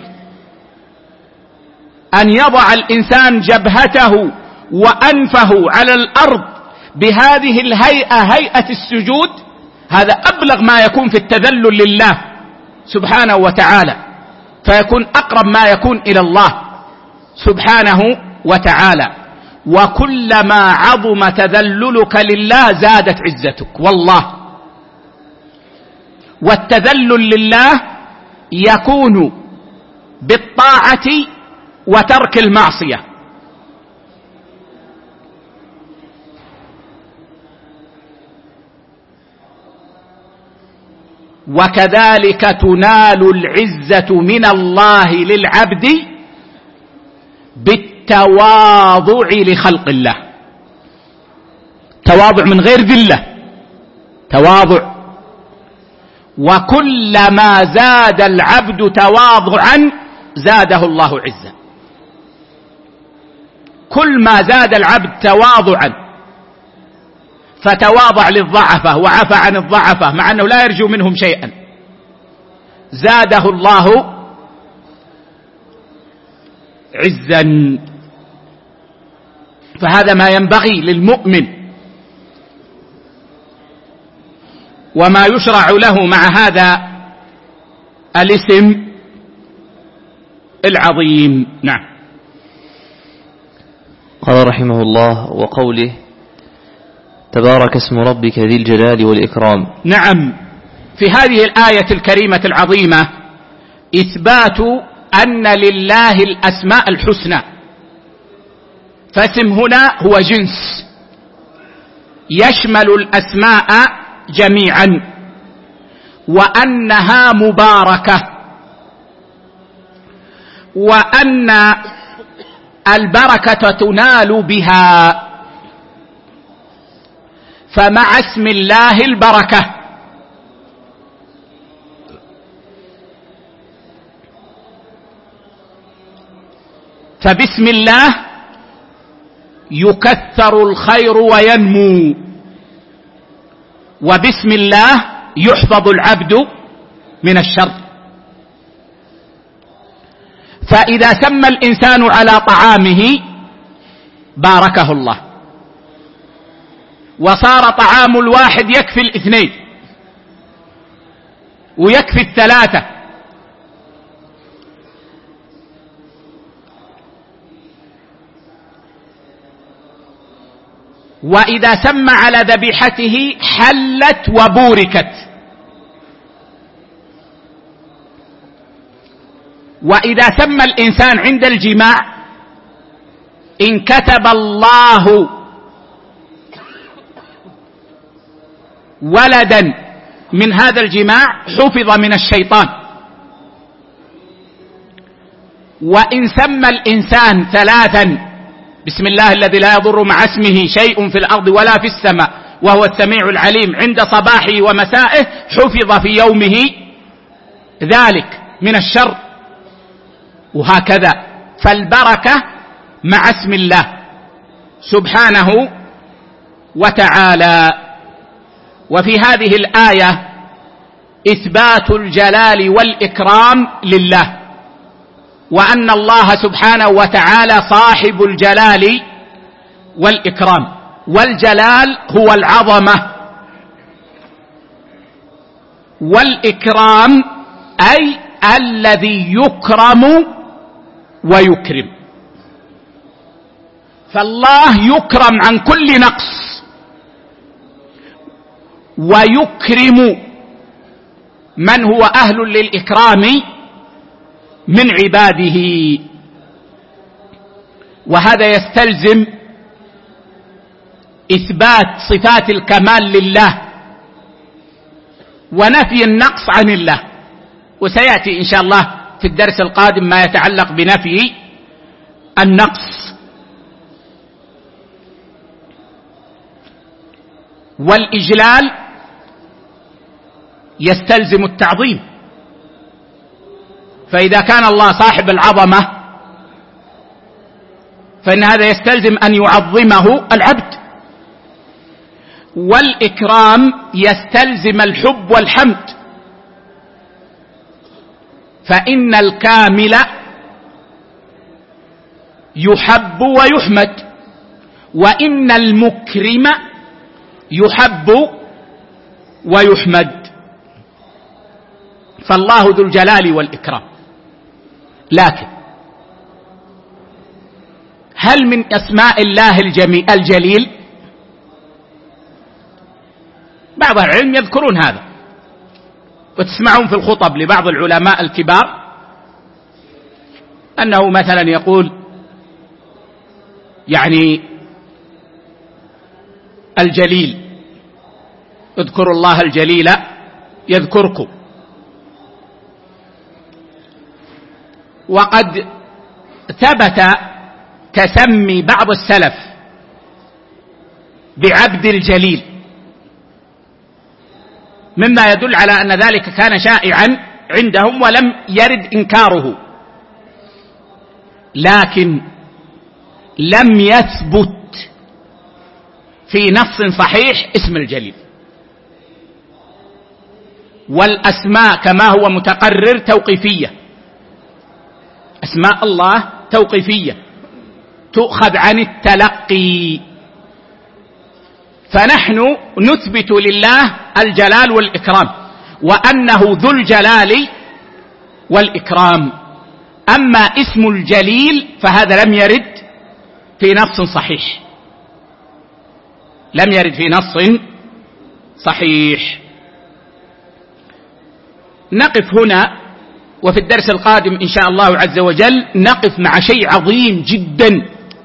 أن يضع الإنسان جبهته وأنفه على الأرض بهذه الهيئة، هيئة السجود، هذا أبلغ ما يكون في التذلل لله سبحانه وتعالى، فيكون أقرب ما يكون إلى الله سبحانه وتعالى. وكلما عظم تذللك لله زادت عزتك والله. والتذلل لله يكون بالطاعة وترك المعصية، وكذلك تنال العزة من الله للعبد بالتواضع لخلق الله، تواضع من غير ذلة، تواضع. وكلما زاد العبد تواضعا زاده الله عزا، كل ما زاد العبد تواضعا فتواضع للضعفة وعفى عن الضعفة مع أنه لا يرجو منهم شيئا زاده الله عزا. فهذا ما ينبغي للمؤمن، وما يشرع له مع هذا الاسم العظيم. نعم. قال رحمه الله: وقوله تبارك اسم ربك ذي الجلال والإكرام. نعم، في هذه الآية الكريمة العظيمة إثبات أن لله الأسماء الحسنى، فاسم هنا هو جنس يشمل الأسماء جميعا، وأنها مباركة، وأن البركة تنال بها، فمع اسم الله البركة. فبسم الله يكثر الخير وينمو، وبسم الله يحفظ العبد من الشر. فإذا سمى الإنسان على طعامه باركه الله، وصار طعام الواحد يكفي الاثنين ويكفي الثلاثة. وإذا سمى على ذبيحته حلت وبوركت. وإذا سمى الإنسان عند الجماع إن كتب الله ولدا من هذا الجماع حفظ من الشيطان. وإن سمى الإنسان ثلاثا بسم الله الذي لا يضر مع اسمه شيء في الأرض ولا في السماء وهو السميع العليم عند صباحه ومسائه حفظ في يومه ذلك من الشر. وهكذا فالبركة مع اسم الله سبحانه وتعالى. وفي هذه الآية إثبات الجلال والإكرام لله، وأن الله سبحانه وتعالى صاحب الجلال والإكرام. والجلال هو العظمة، والإكرام أي الذي يكرم ويكرم. فالله يكرم عن كل نقص ويكرم من هو أهل للإكرام من عباده. وهذا يستلزم إثبات صفات الكمال لله ونفي النقص عن الله. وسيأتي إن شاء الله في الدرس القادم ما يتعلق بنفي النقص. والإجلال يستلزم التعظيم، فإذا كان الله صاحب العظمة فإن هذا يستلزم أن يعظمه العبد. والإكرام يستلزم الحب والحمد، فإن الكامل يحب ويحمد، وإن المكرم يحب ويحمد. فالله ذو الجلال والإكرام. لكن هل من أسماء الله الجليل؟ بعض العلم يذكرون هذا، وتسمعون في الخطب لبعض العلماء الكبار أنه مثلا يقول يعني الجليل، اذكروا الله الجليل يذكركم. وقد ثبت تسمي بعض السلف بعبد الجليل، مما يدل على أن ذلك كان شائعا عندهم ولم يرد إنكاره. لكن لم يثبت في نص صحيح اسم الجليل. والأسماء كما هو متقرر توقيفية، أسماء الله توقيفية تؤخذ عن التلقي. فنحن نثبت لله الجلال والإكرام وأنه ذو الجلال والإكرام. أما اسم الجليل فهذا لم يرد في نص صحيح، لم يرد في نص صحيح. نقف هنا، وفي الدرس القادم إن شاء الله عز وجل نقف مع شيء عظيم جدا،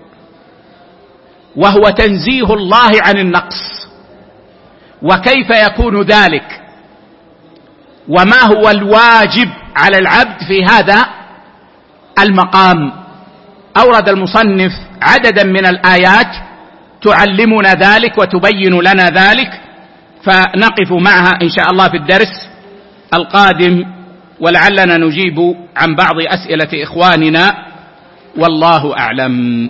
وهو تنزيه الله عن النقص، وكيف يكون ذلك، وما هو الواجب على العبد في هذا المقام. أورد المصنف عددا من الآيات تعلمنا ذلك وتبين لنا ذلك، فنقف معها إن شاء الله في الدرس القادم، ولعلنا نجيب عن بعض أسئلة إخواننا، والله أعلم.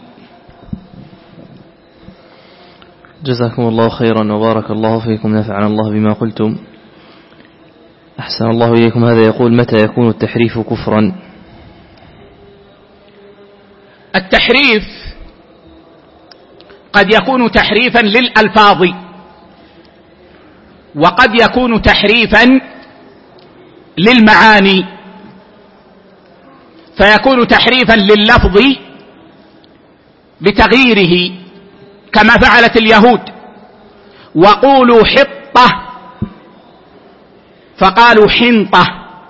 جزاكم الله خيرا وبارك الله فيكم، نفعنا الله بما قلتم. أحسن الله إليكم. هذا يقول: متى يكون التحريف كفرا؟ التحريف قد يكون تحريفا للألفاظ، وقد يكون تحريفا للمعاني، فيكون تحريفا لللفظ بتغييره كما فعلت اليهود: وقولوا حطة فقالوا حنطة.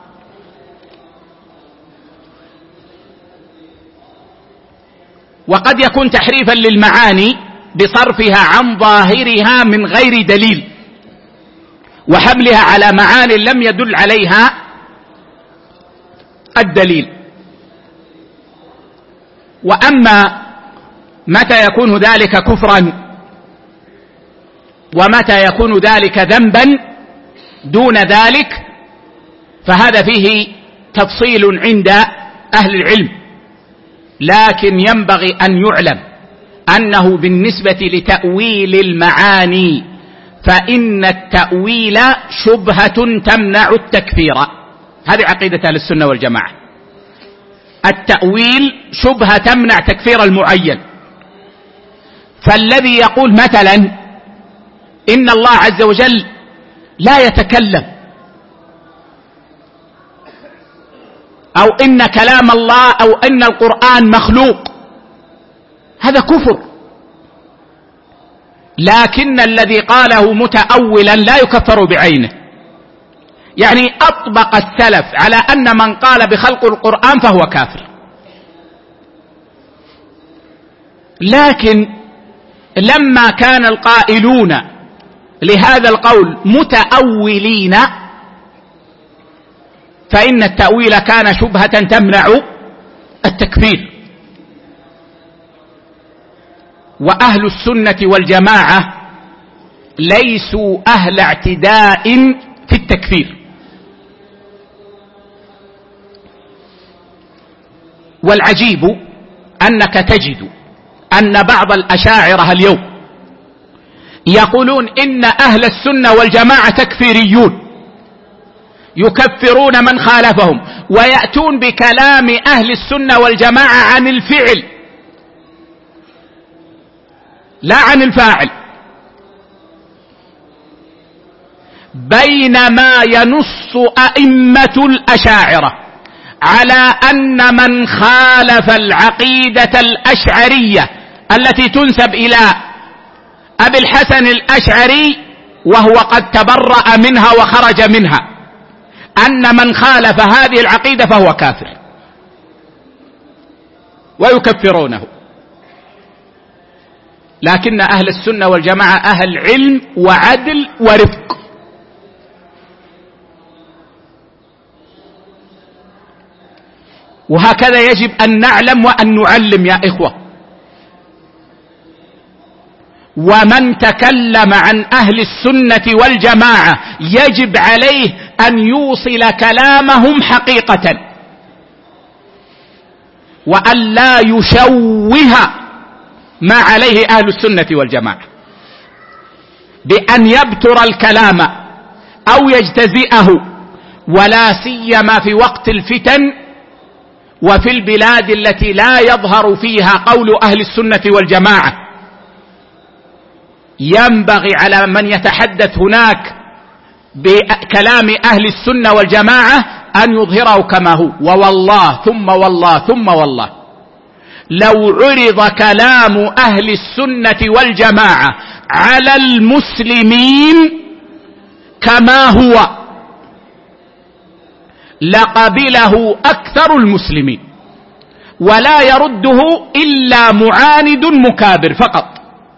وقد يكون تحريفا للمعاني بصرفها عن ظاهرها من غير دليل وحملها على معاني لم يدل عليها الدليل. وأما متى يكون ذلك كفرا ومتى يكون ذلك ذنبا دون ذلك فهذا فيه تفصيل عند أهل العلم، لكن ينبغي أن يعلم أنه بالنسبة لتأويل المعاني فإن التأويل شبهة تمنع التكفير. هذه عقيدة أهل السنة والجماعة. التأويل شبهة تمنع تكفير المعين. فالذي يقول مثلا إن الله عز وجل لا يتكلم، أو إن كلام الله أو إن القرآن مخلوق، هذا كفر. لكن الذي قاله متأولا لا يكفر بعينه، يعني أطبق السلف على أن من قال بخلق القرآن فهو كافر. لكن لما كان القائلون لهذا القول متأولين فإن التأويل كان شبهة تمنع التكفير. وأهل السنة والجماعة ليسوا أهل اعتداء في التكفير. والعجيب أنك تجد أن بعض الأشاعرة اليوم يقولون إن أهل السنة والجماعة تكفيريون يكفرون من خالفهم، ويأتون بكلام أهل السنة والجماعة عن الفعل لا عن الفاعل، بينما ينص أئمة الأشاعرة على أن من خالف العقيدة الأشعرية التي تنسب إلى أبي الحسن الأشعري وهو قد تبرأ منها وخرج منها، أن من خالف هذه العقيدة فهو كافر ويكفرونه. لكن أهل السنة والجماعة أهل علم وعدل ورفق. وهكذا يجب أن نعلم وأن نعلم يا إخوة. ومن تكلم عن أهل السنة والجماعة يجب عليه أن يوصل كلامهم حقيقة، وأن لا يشوه ما عليه أهل السنة والجماعة بأن يبتر الكلام أو يجتزئه، ولا سيما في وقت الفتن وفي البلاد التي لا يظهر فيها قول أهل السنة والجماعة. ينبغي على من يتحدث هناك بكلام أهل السنة والجماعة أن يظهره كما هو. ووالله ثم والله ثم والله لو عرض كلام أهل السنة والجماعة على المسلمين كما هو لقبله أكثر المسلمين، ولا يرده إلا معاند مكابر فقط.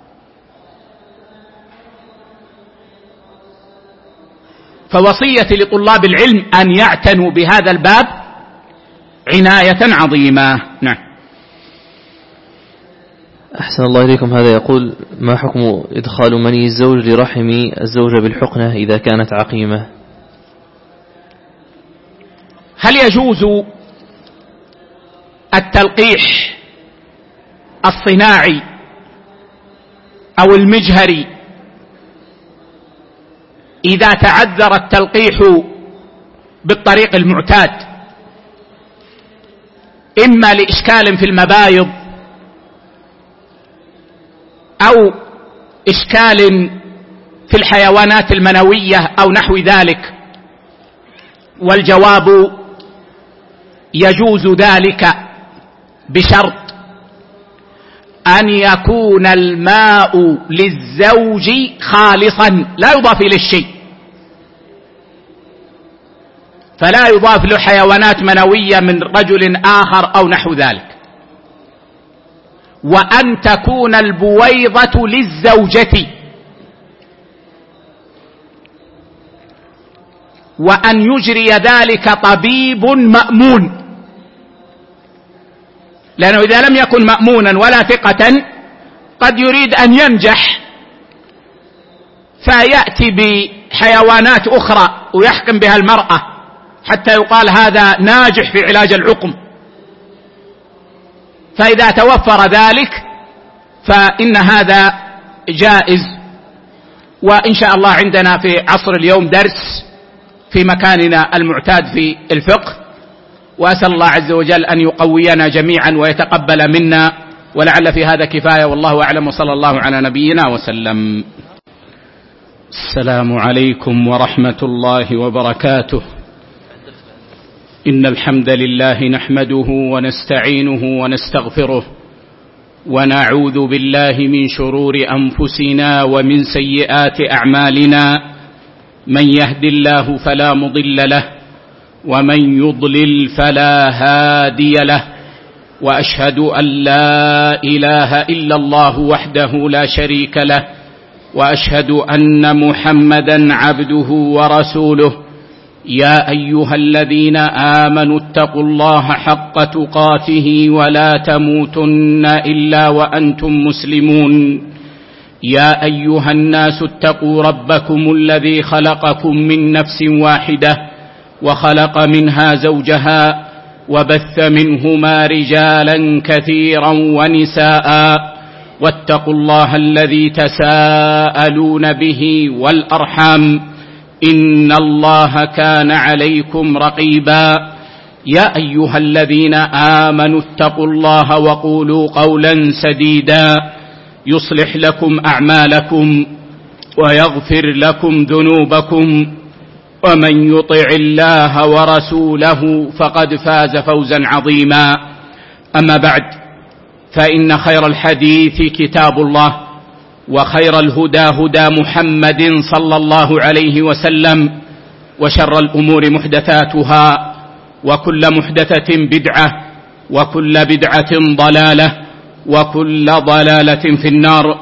فوصيتي لطلاب العلم أن يعتنوا بهذا الباب عناية عظيمة. نعم. أحسن الله إليكم. هذا يقول: ما حكم إدخال مني الزوج لرحم الزوجة بالحقنة إذا كانت عقيمة؟ هل يجوز التلقيح الصناعي أو المجهري إذا تعذر التلقيح بالطريق المعتاد، إما لإشكال في المبايض أو إشكال في الحيوانات المنوية أو نحو ذلك، والجواب يجوز ذلك بشرط أن يكون الماء للزوج خالصا لا يضاف إلى الشيء، فلا يضاف له حيوانات منوية من رجل آخر أو نحو ذلك، وأن تكون البويضة للزوجة، وأن يجري ذلك طبيب مأمون، لأنه إذا لم يكن مأمونا ولا ثقة قد يريد أن ينجح فيأتي بحيوانات أخرى ويحكم بها المرأة حتى يقال هذا ناجح في علاج العقم. فإذا توفر ذلك فإن هذا جائز. وإن شاء الله عندنا في عصر اليوم درس في مكاننا المعتاد في الفقه، وأسأل الله عز وجل أن يقوينا جميعا ويتقبل منا، ولعل في هذا كفاية، والله أعلم، وصلى الله على نبينا وسلم. السلام عليكم ورحمة الله وبركاته. إن الحمد لله نحمده ونستعينه ونستغفره، ونعوذ بالله من شرور أنفسنا ومن سيئات أعمالنا، من يهد الله فلا مضل له ومن يضلل فلا هادي له، وأشهد أن لا إله إلا الله وحده لا شريك له، وأشهد أن محمدا عبده ورسوله. يا أيها الذين آمنوا اتقوا الله حق تقاته ولا تموتن إلا وأنتم مسلمون. يا أيها الناس اتقوا ربكم الذي خلقكم من نفس واحدة وخلق منها زوجها وبث منهما رجالا كثيرا ونساء، واتقوا الله الذي تساءلون به والأرحام، إن الله كان عليكم رقيبا. يا أيها الذين آمنوا اتقوا الله وقولوا قولا سديدا يصلح لكم أعمالكم ويغفر لكم ذنوبكم، ومن يطع الله ورسوله فقد فاز فوزا عظيما. أما بعد، فإن خير الحديث كتاب الله، وخير الهدى هدى محمد صلى الله عليه وسلم، وشر الأمور محدثاتها، وكل محدثة بدعة، وكل بدعة ضلالة، وكل ضلالة في النار.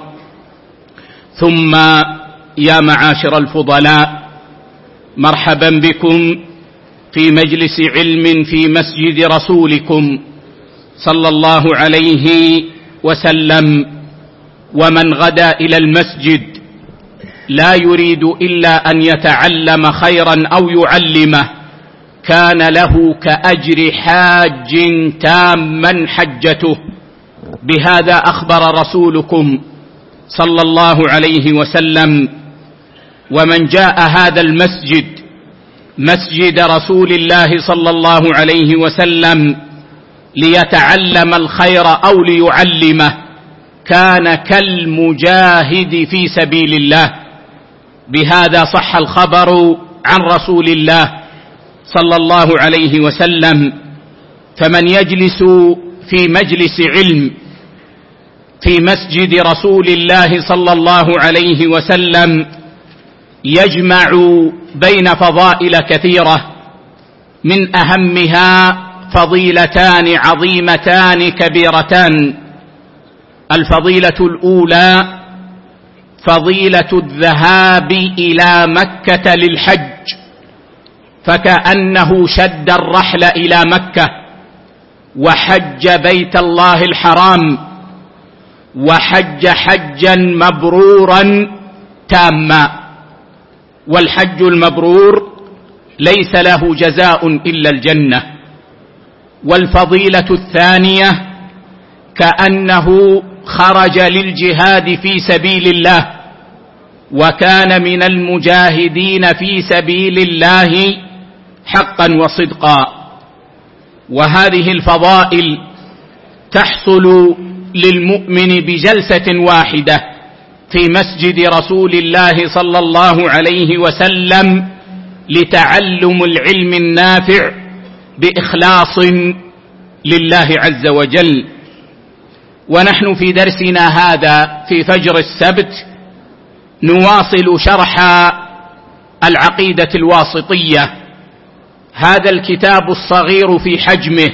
ثم يا معاشر الفضلاء، مرحبا بكم في مجلس علم في مسجد رسولكم صلى الله عليه وسلم. ومن غدا إلى المسجد لا يريد إلا أن يتعلم خيرا أو يعلمه كان له كأجر حاج تاما حجته. بهذا أخبر رسولكم صلى الله عليه وسلم. ومن جاء هذا المسجد مسجد رسول الله صلى الله عليه وسلم ليتعلم الخير أو ليعلمه كان كالمجاهد في سبيل الله. بهذا صح الخبر عن رسول الله صلى الله عليه وسلم. فمن يجلس في مجلس علم في مسجد رسول الله صلى الله عليه وسلم يجمع بين فضائل كثيرة، من أهمها فضيلتان عظيمتان كبيرتان. الفضيلة الأولى فضيلة الذهاب إلى مكة للحج، فكأنه شد الرحل إلى مكة وحج بيت الله الحرام، وحج حجا مبرورا تاما. والحج المبرور ليس له جزاء إلا الجنة. والفضيلة الثانية كأنه خرج للجهاد في سبيل الله، وكان من المجاهدين في سبيل الله حقا وصدقا. وهذه الفضائل تحصل للمؤمن بجلسة واحدة في مسجد رسول الله صلى الله عليه وسلم لتعلم العلم النافع بإخلاص لله عز وجل. ونحن في درسنا هذا في فجر السبت نواصل شرح العقيدة الواسطية، هذا الكتاب الصغير في حجمه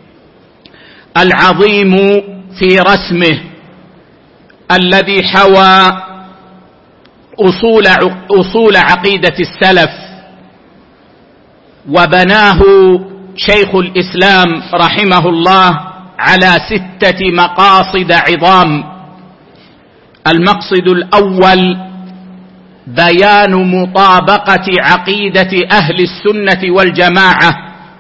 العظيم في رسمه، الذي حوى أصول أصول عقيدة السلف، وبناه شيخ الإسلام رحمه الله على ستة مقاصد عظام. المقصد الأول بيان مطابقة عقيدة أهل السنة والجماعة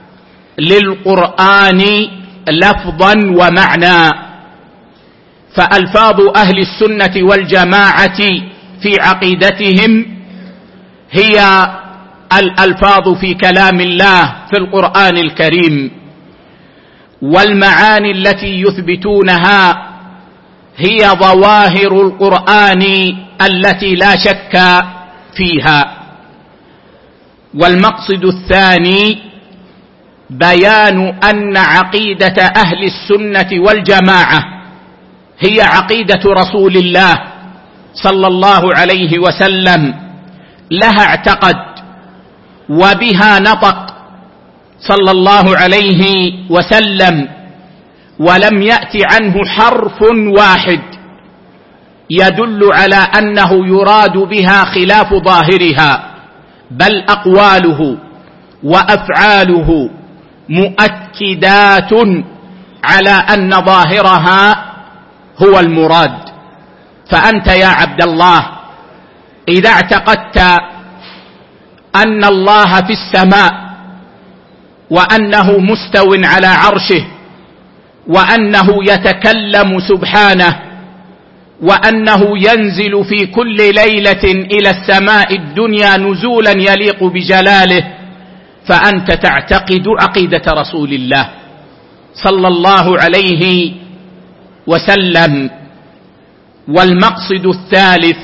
للقرآن لفظا ومعنى، فألفاظ أهل السنة والجماعة في عقيدتهم هي الألفاظ في كلام الله في القرآن الكريم، والمعاني التي يثبتونها هي ظواهر القرآن التي لا شك فيها. والمقصد الثاني بيان أن عقيدة أهل السنة والجماعة هي عقيدة رسول الله صلى الله عليه وسلم، لها اعتقد وبها نطق صلى الله عليه وسلم، ولم يأت عنه حرف واحد يدل على أنه يراد بها خلاف ظاهرها، بل أقواله وأفعاله مؤكدات على أن ظاهرها هو المراد. فأنت يا عبد الله إذا اعتقدت أن الله في السماء وأنه مستو على عرشه وأنه يتكلم سبحانه وأنه ينزل في كل ليلة إلى السماء الدنيا نزولا يليق بجلاله، فأنت تعتقد عقيدة رسول الله صلى الله عليه وسلم. والمقصد الثالث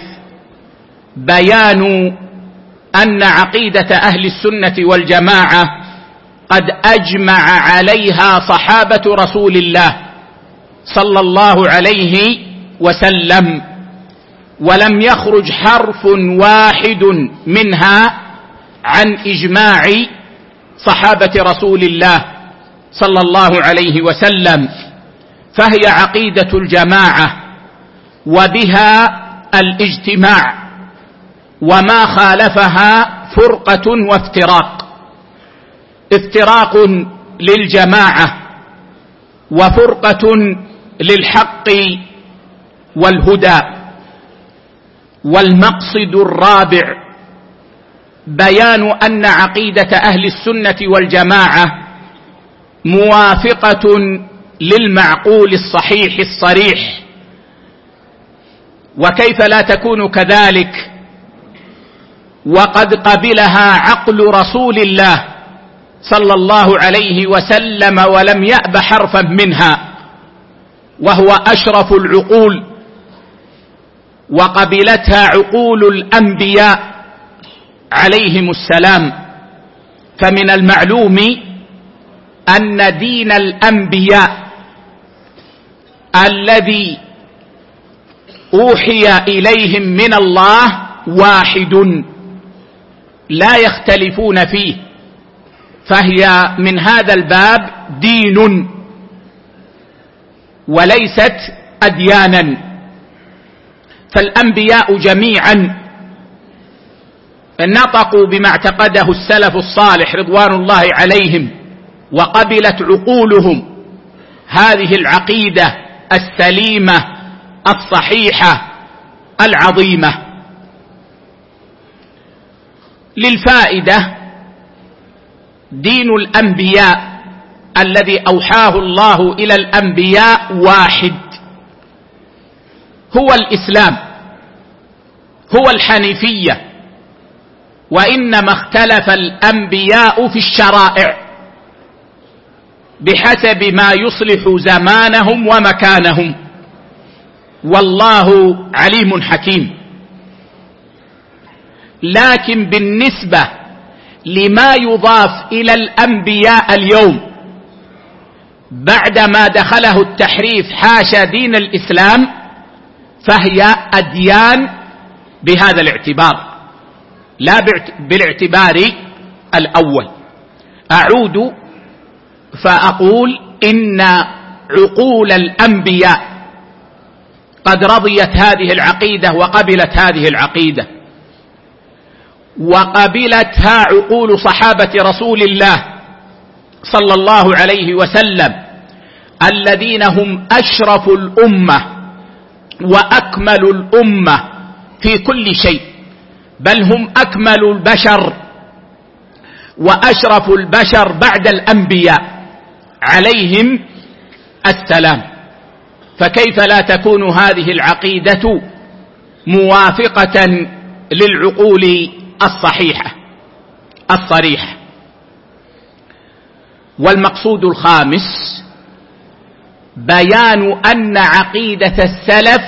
بيان أن عقيدة أهل السنة والجماعة قد أجمع عليها صحابة رسول الله صلى الله عليه وسلم، ولم يخرج حرف واحد منها عن إجماع صحابة رسول الله صلى الله عليه وسلم، فهي عقيدة الجماعة وبها الاجتماع، وما خالفها فرقة وافتراق، افتراق للجماعة وفرقة للحق والهدى. والمقصد الرابع بيان أن عقيدة أهل السنة والجماعة موافقة للمعقول الصحيح الصريح. وكيف لا تكون كذلك وقد قبلها عقل رسول الله صلى الله عليه وسلم ولم يأب حرفا منها، وهو أشرف العقول، وقبلتها عقول الأنبياء عليهم السلام. فمن المعلوم أن دين الأنبياء الذي أوحي إليهم من الله واحد لا يختلفون فيه، فهي من هذا الباب دين وليست أديانا. فالأنبياء جميعا نطقوا بما اعتقده السلف الصالح رضوان الله عليهم، وقبلت عقولهم هذه العقيدة السليمة الصحيحة العظيمة. للفائدة، دين الأنبياء الذي أوحاه الله إلى الأنبياء واحد، هو الإسلام، هو الحنيفية، وإنما اختلف الأنبياء في الشرائع بحسب ما يصلح زمانهم ومكانهم، والله عليم حكيم. لكن بالنسبة لما يضاف إلى الأنبياء اليوم بعدما دخله التحريف حاشا دين الإسلام، فهي أديان بهذا الاعتبار لا بالاعتبار الأول. أعود فأقول إن عقول الأنبياء قد رضيت هذه العقيدة وقبلت هذه العقيدة، وقبلتها عقول صحابة رسول الله صلى الله عليه وسلم الذين هم أشرف الأمة وأكمل الأمة في كل شيء، بل هم أكمل البشر وأشرف البشر بعد الأنبياء عليهم السلام. فكيف لا تكون هذه العقيدة موافقة للعقول الصحيحة الصريحة؟ والمقصود الخامس بيان أن عقيدة السلف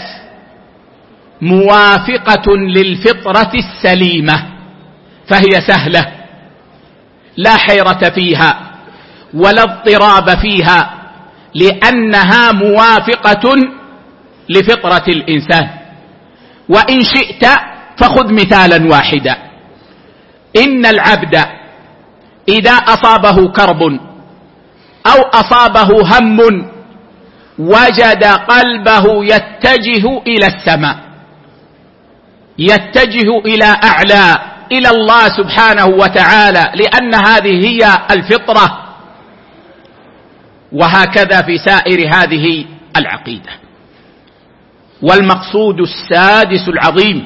موافقة للفطرة السليمة، فهي سهلة لا حيرة فيها ولا اضطراب فيها، لأنها موافقة لفطرة الإنسان. وإن شئت فخذ مثالا واحدا: إن العبد إذا أصابه كرب أو أصابه هم وجد قلبه يتجه إلى السماء، يتجه إلى أعلى، إلى الله سبحانه وتعالى، لأن هذه هي الفطرة. وهكذا في سائر هذه العقيدة. والمقصود السادس العظيم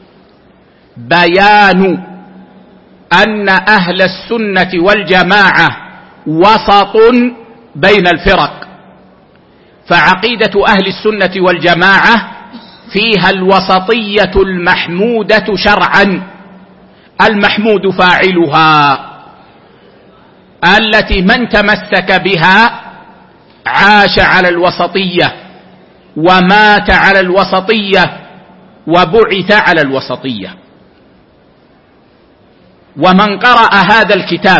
بيان أن أهل السنة والجماعة وسط بين الفرق، فعقيدة أهل السنة والجماعة فيها الوسطية المحمودة شرعا، المحمود فاعلها، التي من تمسك بها عاش على الوسطية ومات على الوسطية وبعث على الوسطية. ومن قرأ هذا الكتاب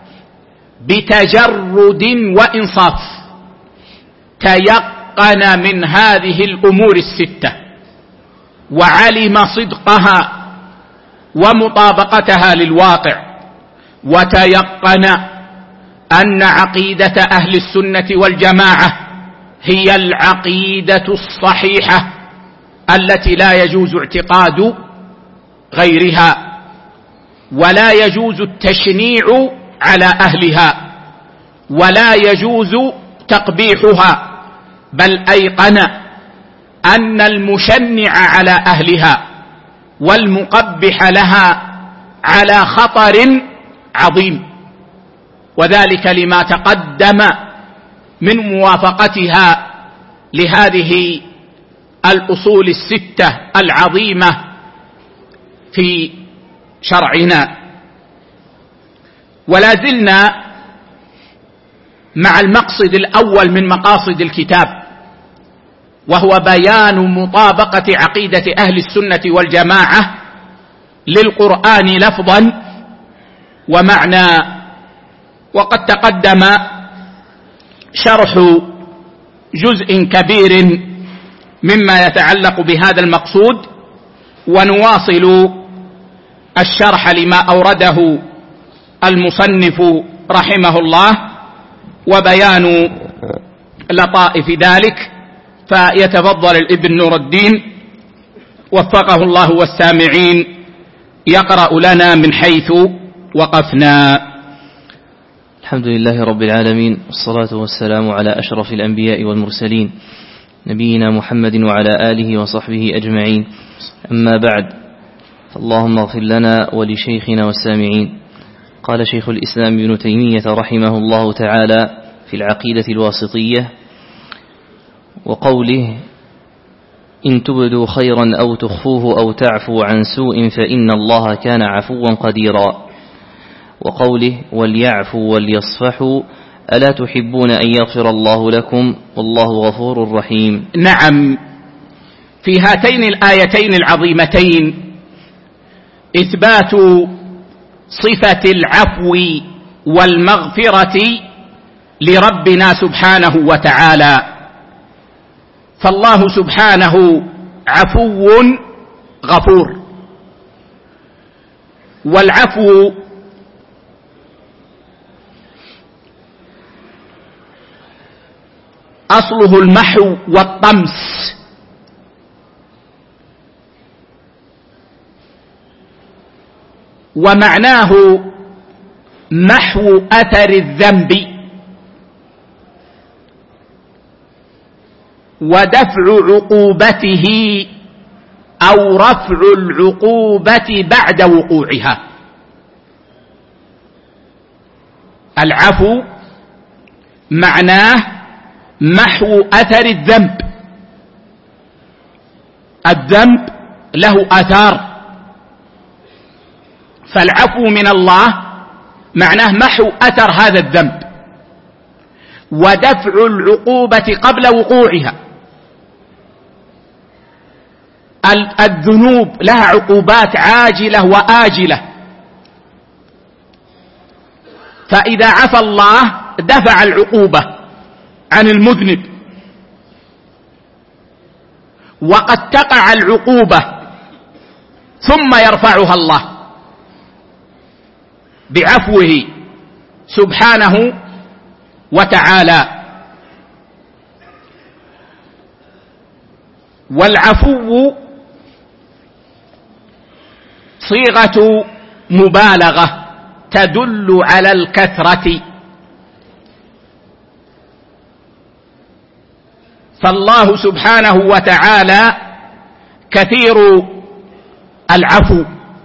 بتجرد وإنصاف تيقن من هذه الأمور الستة وعلم صدقها ومطابقتها للواقع، وتيقن أن عقيدة أهل السنة والجماعة هي العقيدة الصحيحة التي لا يجوز اعتقاد غيرها، ولا يجوز التشنيع على أهلها، ولا يجوز تقبيحها، بل أيقن أن المشنع على أهلها والمقبح لها على خطر عظيم، وذلك لما تقدم من موافقتها لهذه الأصول الستة العظيمة في شرعنا. ولا زلنا مع المقصد الأول من مقاصد الكتاب، وهو بيان مطابقة عقيدة أهل السنة والجماعة للقرآن لفظا ومعنى. وقد تقدم شرح جزء كبير مما يتعلق بهذا المقصود، ونواصل الشرح لما أورده المصنف رحمه الله وبيان لطائف ذلك. فيتفضل الابن نور الدين وفقه الله والسامعين يقرأ لنا من حيث وقفنا. الحمد لله رب العالمين، والصلاة والسلام على أشرف الأنبياء والمرسلين نبينا محمد وعلى آله وصحبه أجمعين. أما بعد، فاللهم اغفر لنا ولشيخنا والسامعين. قال شيخ الإسلام ابن تيمية رحمه الله تعالى في العقيدة الواسطية وقوله: إن تبدوا خيرا أو تخفوه أو تعفوا عن سوء فإن الله كان عفوا قديرا. وقوله وليعفوا وليصفحوا ألا تحبون أن يغفر الله لكم والله غفور رحيم. نعم، في هاتين الآيتين العظيمتين إثبات صفة العفو والمغفرة لربنا سبحانه وتعالى. فالله سبحانه عفو غفور، والعفو أصله المحو والطمس، ومعناه محو أثر الذنب ودفع عقوبته أو رفع العقوبة بعد وقوعها. العفو معناه محو أثر الذنب. الذنب له آثار، فالعفو من الله معناه محو أثر هذا الذنب ودفع العقوبة قبل وقوعها. الذنوب لها عقوبات عاجلة وآجلة، فإذا عفى الله دفع العقوبة عن المذنب، وقد تقع العقوبة ثم يرفعها الله بعفوه سبحانه وتعالى. والعفو صيغة مبالغة تدل على الكثرة، فالله سبحانه وتعالى كثير العفو،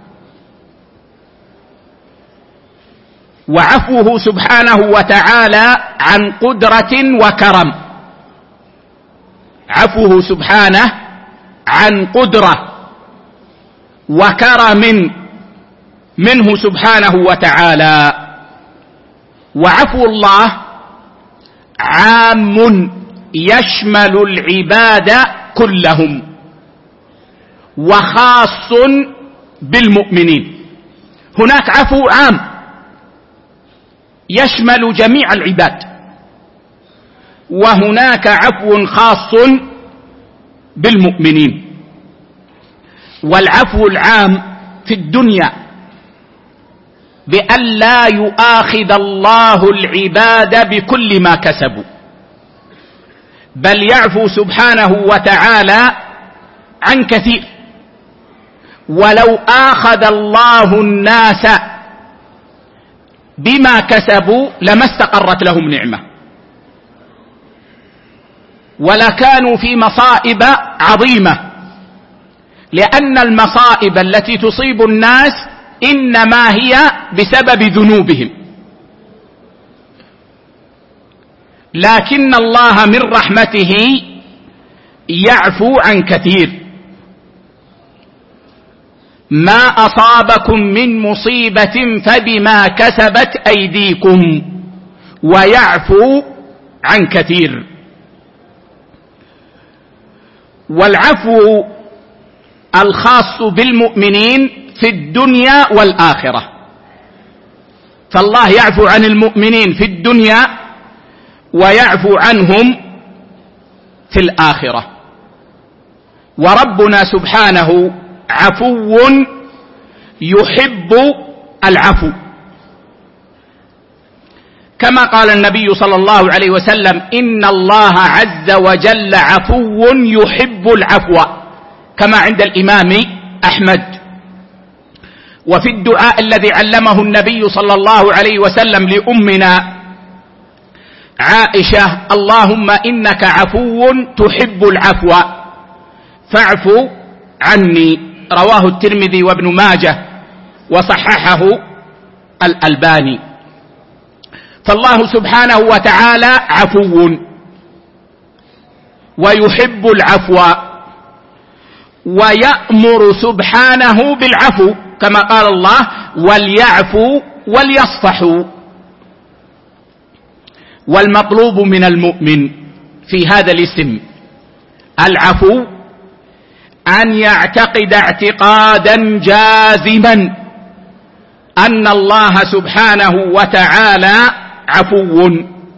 وعفوه سبحانه وتعالى عن قدرة وكرم. عفوه سبحانه عن قدرة وكرم منه سبحانه وتعالى. وعفو الله عام يشمل العباد كلهم وخاص بالمؤمنين. هناك عفو عام يشمل جميع العباد، وهناك عفو خاص بالمؤمنين. والعفو العام في الدنيا بأن لا يؤاخذ الله العباد بكل ما كسبوا، بل يعفو سبحانه وتعالى عن كثير. ولو آخذ الله الناس بما كسبوا لما استقرت لهم نعمة، ولكانوا في مصائب عظيمة، لأن المصائب التي تصيب الناس إنما هي بسبب ذنوبهم، لكن الله من رحمته يعفو عن كثير. ما أصابكم من مصيبة فبما كسبت أيديكم ويعفو عن كثير. والعفو الخاص بالمؤمنين في الدنيا والآخرة، فالله يعفو عن المؤمنين في الدنيا ويعفو عنهم في الآخرة. وربنا سبحانه عفو يحب العفو، كما قال النبي صلى الله عليه وسلم إن الله عز وجل عفو يحب العفو، كما عند الإمام أحمد. وفي الدعاء الذي علمه النبي صلى الله عليه وسلم لأمنا عائشة اللهم إنك عفو تحب العفو فاعف عني، رواه الترمذي وابن ماجه وصححه الألباني. فالله سبحانه وتعالى عفو ويحب العفو، ويأمر سبحانه بالعفو كما قال الله وليعفوا وليصفحوا. والمطلوب من المؤمن في هذا الاسم العفو أن يعتقد اعتقادا جازما أن الله سبحانه وتعالى عفو،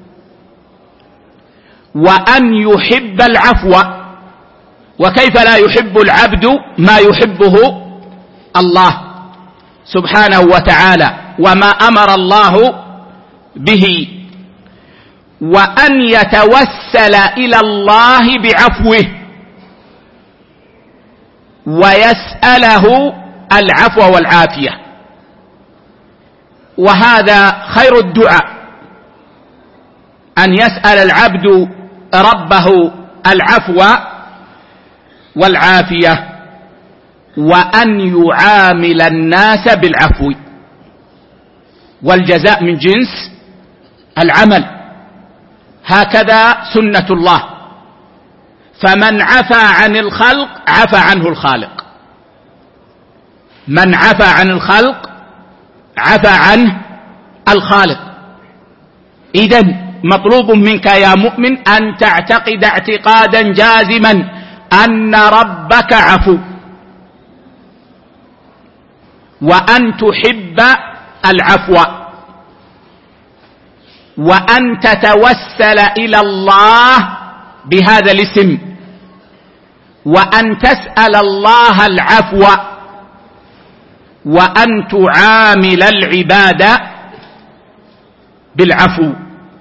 وأن يحب العفو. وكيف لا يحب العبد ما يحبه الله سبحانه وتعالى وما أمر الله به؟ وأن يتوسل إلى الله بعفوه ويسأله العفو والعافية، وهذا خير الدعاء، أن يسأل العبد ربه العفو والعافية، وأن يعامل الناس بالعفو، والجزاء من جنس العمل، هكذا سنة الله. فمن عفى عن الخلق عفى عنه الخالق، من عفى عن الخلق عفى عنه الخالق. إذن مطلوب منك يا مؤمن أن تعتقد اعتقادا جازما أن ربك عفو، وأن تحب العفو، وأن تتوسل إلى الله بهذا الاسم، وأن تسأل الله العفو، وأن تعامل العباد بالعفو.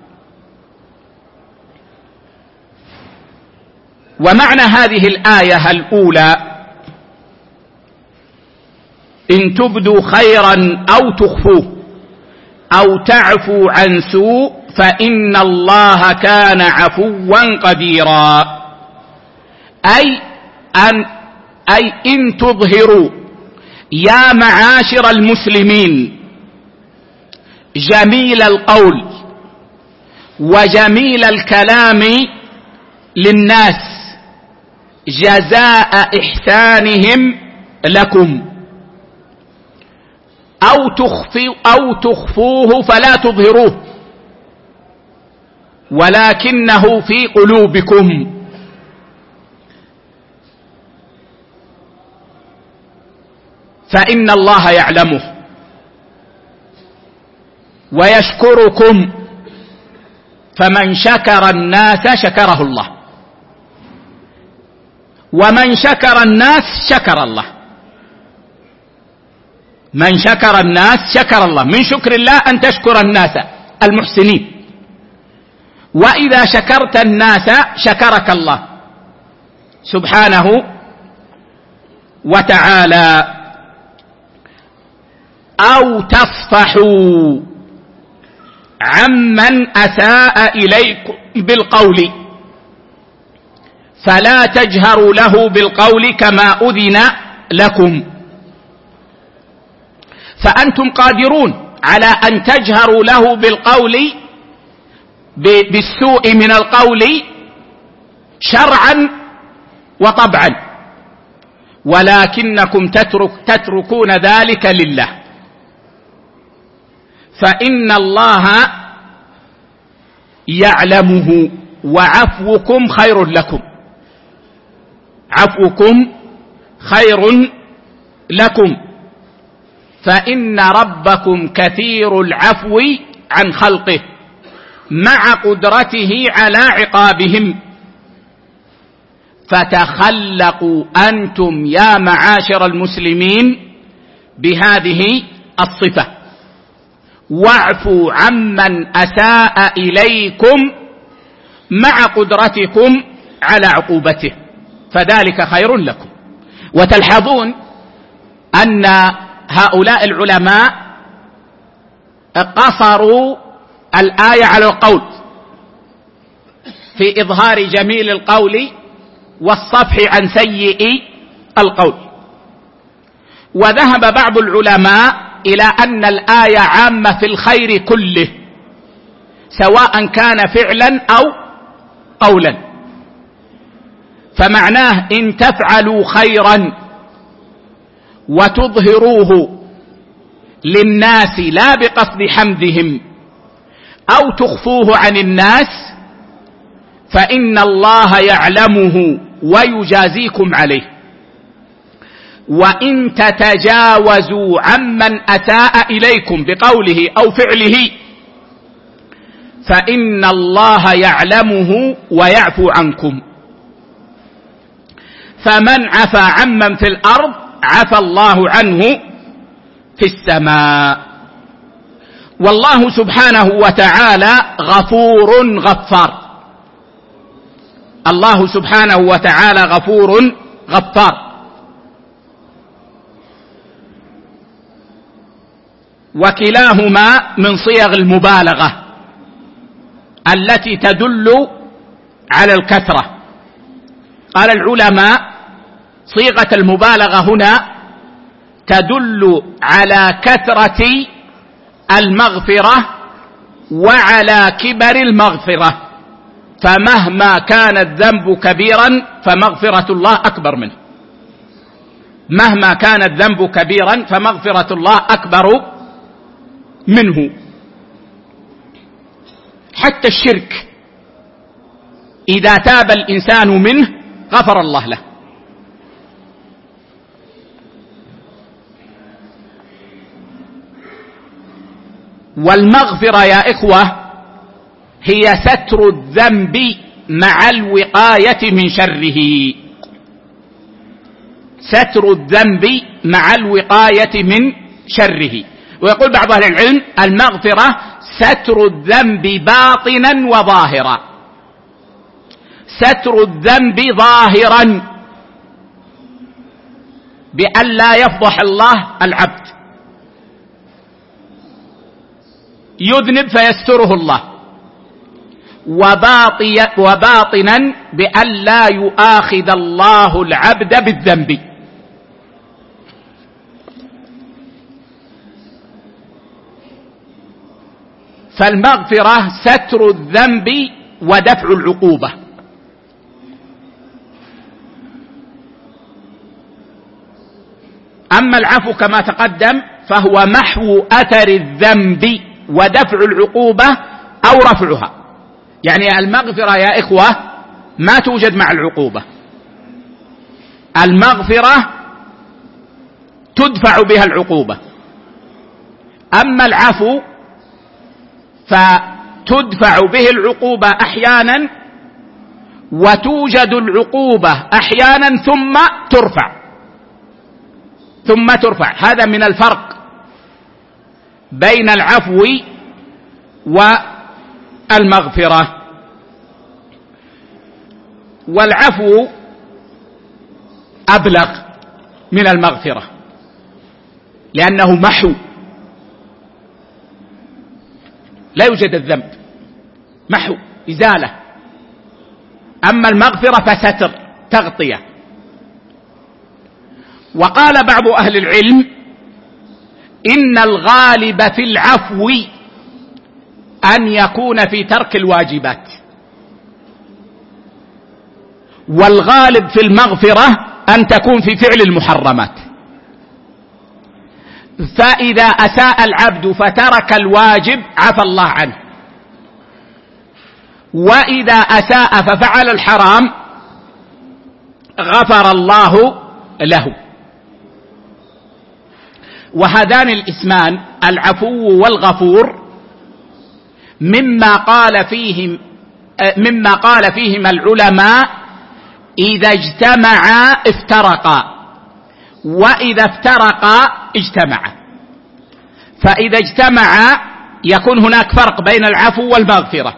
ومعنى هذه الآية الأولى إن تبدوا خيرا أو تخفوه أو تعفو عن سوء فإن الله كان عفوا قديرا، أي أن أي إن تظهروا يا معاشر المسلمين جميل القول وجميل الكلام للناس جزاء إحسانهم لكم، أو تخفوا أو تخفوه فلا تظهروه ولكنه في قلوبكم. فإن الله يعلمه ويشكركم، فمن شكر الناس شكره الله، ومن شكر الناس شكر الله. من شكر الناس شكر الله، من شكر الله أن تشكر الناس المحسنين، وإذا شكرت الناس شكرك الله سبحانه وتعالى. أو تصفحوا عمن أساء إليكم بالقول فلا تجهروا له بالقول كما أذن لكم، فأنتم قادرون على أن تجهروا له بالقول بالسوء من القول شرعا وطبعا، ولكنكم تترك تتركون ذلك لله، فإن الله يعلمه، وعفوكم خير لكم، عفوكم خير لكم، فإن ربكم كثير العفو عن خلقه مع قدرته على عقابهم. فتخلقوا أنتم يا معاشر المسلمين بهذه الصفة، واعفوا عمن أساء إليكم مع قدرتكم على عقوبته، فذلك خير لكم. وتلحظون أن هؤلاء العلماء قصروا الآية على القول في إظهار جميل القول والصفح عن سيء القول، وذهب بعض العلماء إلى أن الآية عامة في الخير كله سواء كان فعلا أو قولا، فمعناه إن تفعلوا خيرا وتظهروه للناس لا بقصد حمدهم أو تخفوه عن الناس فإن الله يعلمه ويجازيكم عليه. وإن تتجاوزوا عمن أساء إليكم بقوله أو فعله فإن الله يعلمه ويعفو عنكم. فمن عفا عمن في الأرض عفى الله عنه في السماء. والله سبحانه وتعالى غفور غفار. الله سبحانه وتعالى غفور غفار. وكلاهما من صيغ المبالغة التي تدل على الكثرة. قال العلماء صيغة المبالغة هنا تدل على كثرة المغفرة وعلى كبر المغفرة، فمهما كان الذنب كبيرا فمغفرة الله أكبر منه. مهما كان الذنب كبيرا فمغفرة الله أكبر منه. حتى الشرك إذا تاب الإنسان منه غفر الله له. والمغفرة يا إخوة هي ستر الذنب مع الوقاية من شره. ستر الذنب مع الوقاية من شره. ويقول بعض أهل العلم المغفرة ستر الذنب باطنا وظاهرا. ستر الذنب ظاهرا بأن لا يفضح الله العبد، يذنب فيستره الله، وباطنا بأن لا يؤاخذ الله العبد بالذنب. فالمغفرة ستر الذنب ودفع العقوبة. أما العفو كما تقدم فهو محو أثر الذنب ودفع العقوبة أو رفعها. يعني المغفرة يا إخوة ما توجد مع العقوبة. المغفرة تدفع بها العقوبة. أما العفو فتدفع به العقوبة أحيانا وتوجد العقوبة أحيانا ثم ترفع ثم ترفع. هذا من الفرق بين العفو والمغفرة. والعفو أبلغ من المغفرة لأنه محو، لا يوجد الذنب، محو إزالة. أما المغفرة فستر تغطية. وقال بعض أهل العلم إن الغالب في العفو أن يكون في ترك الواجبات، والغالب في المغفرة أن تكون في فعل المحرمات. فإذا أساء العبد فترك الواجب عفى الله عنه، وإذا أساء ففعل الحرام غفر الله له. وهذان الاسمان العفو والغفور مما قال فيهم مما قال فيهم العلماء إذا اجتمعا افترقا، وإذا افترقا اجتمعا. فإذا اجتمعا يكون هناك فرق بين العفو والمغفرة،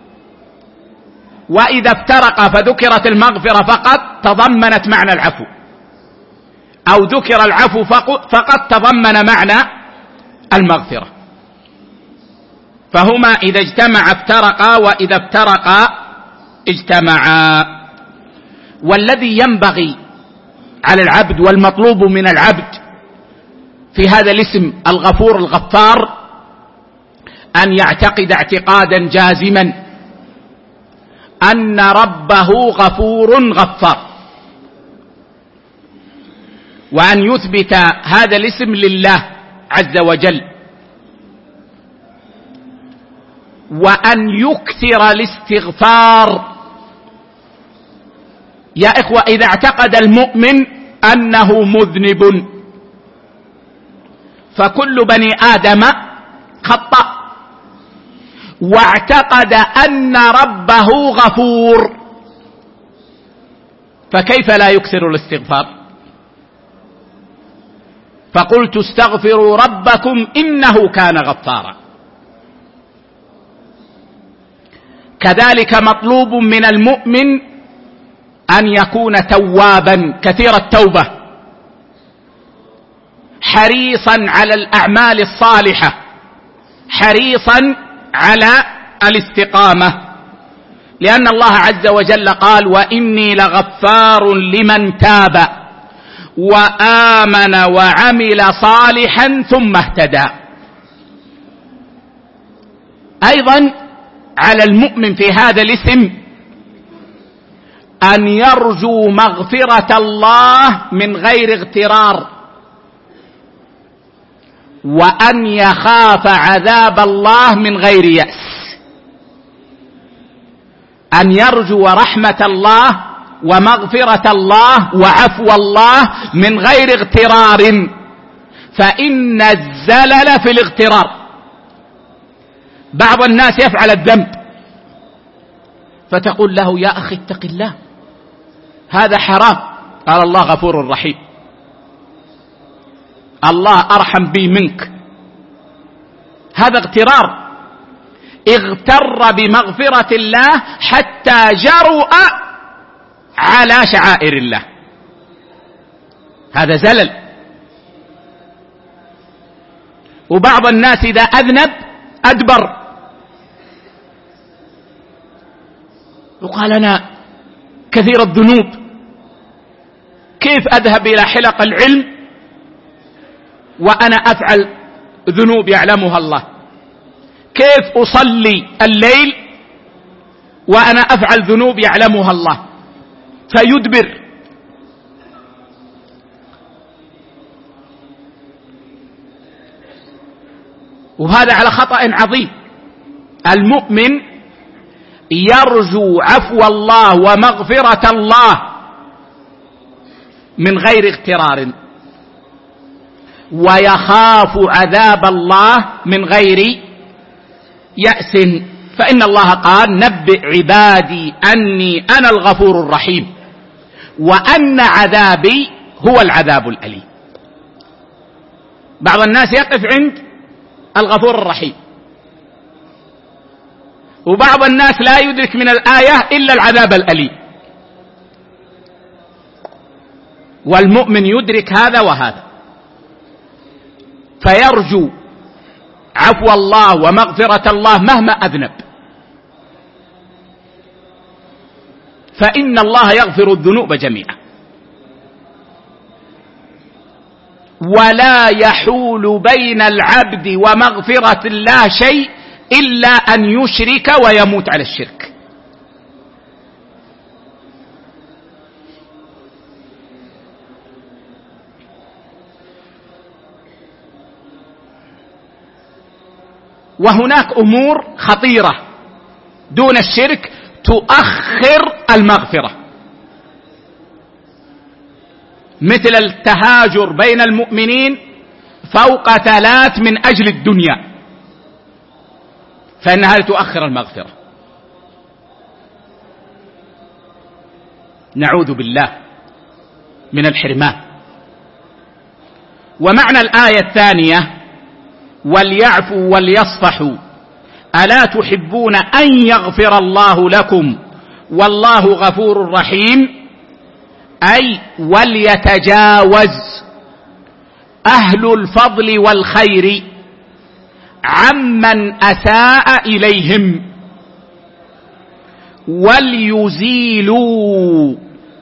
وإذا افترقا فذكرت المغفرة فقط تضمنت معنى العفو، أو ذكر العفو فقط تضمن معنى المغفرة. فهما إذا اجتمع افترقا، وإذا افترقا اجتمعا. والذي ينبغي على العبد والمطلوب من العبد في هذا الاسم الغفور الغفار أن يعتقد اعتقادا جازما أن ربه غفور غفار. وأن يثبت هذا الاسم لله عز وجل، وأن يكثر الاستغفار. يا إخوة، إذا اعتقد المؤمن أنه مذنب، فكل بني آدم خطأ، واعتقد أن ربه غفور، فكيف لا يكثر الاستغفار؟ فقلت استغفروا ربكم إنه كان غفارا. كذلك مطلوب من المؤمن أن يكون توابا كثير التوبة، حريصا على الأعمال الصالحة، حريصا على الاستقامة، لأن الله عز وجل قال: وإني لغفار لمن تاب وآمن وعمل صالحا ثم اهتدى. أيضا على المؤمن في هذا الاسم أن يرجو مغفرة الله من غير اغترار، وأن يخاف عذاب الله من غير يأس. أن يرجو رحمة الله ومغفرة الله وعفو الله من غير اغترار، فإن الزلل في الاغترار. بعض الناس يفعل الذنب فتقول له: يا أخي اتق الله، هذا حرام. قال الله: غفور رحيم، الله أرحم بي منك. هذا اغترار، اغتر بمغفرة الله حتى جرؤ على شعائر الله، هذا زلل. وبعض الناس إذا أذنب أدبر، وقال: أنا كثير الذنوب، كيف أذهب إلى حلق العلم وأنا أفعل ذنوب يعلمها الله؟ كيف أصلي الليل وأنا أفعل ذنوب يعلمها الله؟ فيدبر. وهذا على خطأ عظيم. المؤمن يرجو عفو الله ومغفرة الله من غير اغترار، ويخاف عذاب الله من غير يأس، فإن الله قال: نبئ عبادي أني أنا الغفور الرحيم وأن عذابي هو العذاب الأليم. بعض الناس يقف عند الغفور الرحيم، وبعض الناس لا يدرك من الآية إلا العذاب الأليم. والمؤمن يدرك هذا وهذا، فيرجو عفو الله ومغفرة الله مهما أذنب، فإن الله يغفر الذنوب جميعا، ولا يحول بين العبد ومغفرة الله شيء إلا أن يشرك ويموت على الشرك. وهناك أمور خطيرة دون الشرك تؤخر المغفرة، مثل التهاجر بين المؤمنين فوق ثلاث من أجل الدنيا، فإنها تؤخر المغفرة. نعوذ بالله من الحرمان. ومعنى الآية الثانية: وليعفوا وليصفحوا ألا تحبون أن يغفر الله لكم والله غفور رحيم، أي وليتجاوز أهل الفضل والخير عمن أساء إليهم، وليزيلوا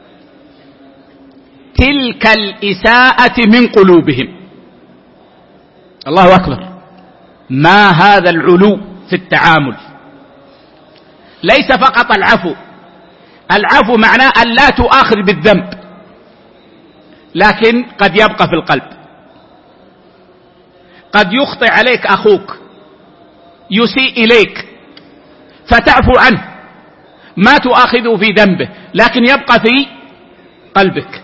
تلك الإساءة من قلوبهم. الله أكبر، ما هذا العلو في التعامل! ليس فقط العفو، العفو معناه أن لا تؤاخذ بالذنب، لكن قد يبقى في القلب. قد يخطئ عليك أخوك، يسيء إليك، فتعفو عنه، ما تؤاخذه في ذنبه، لكن يبقى في قلبك.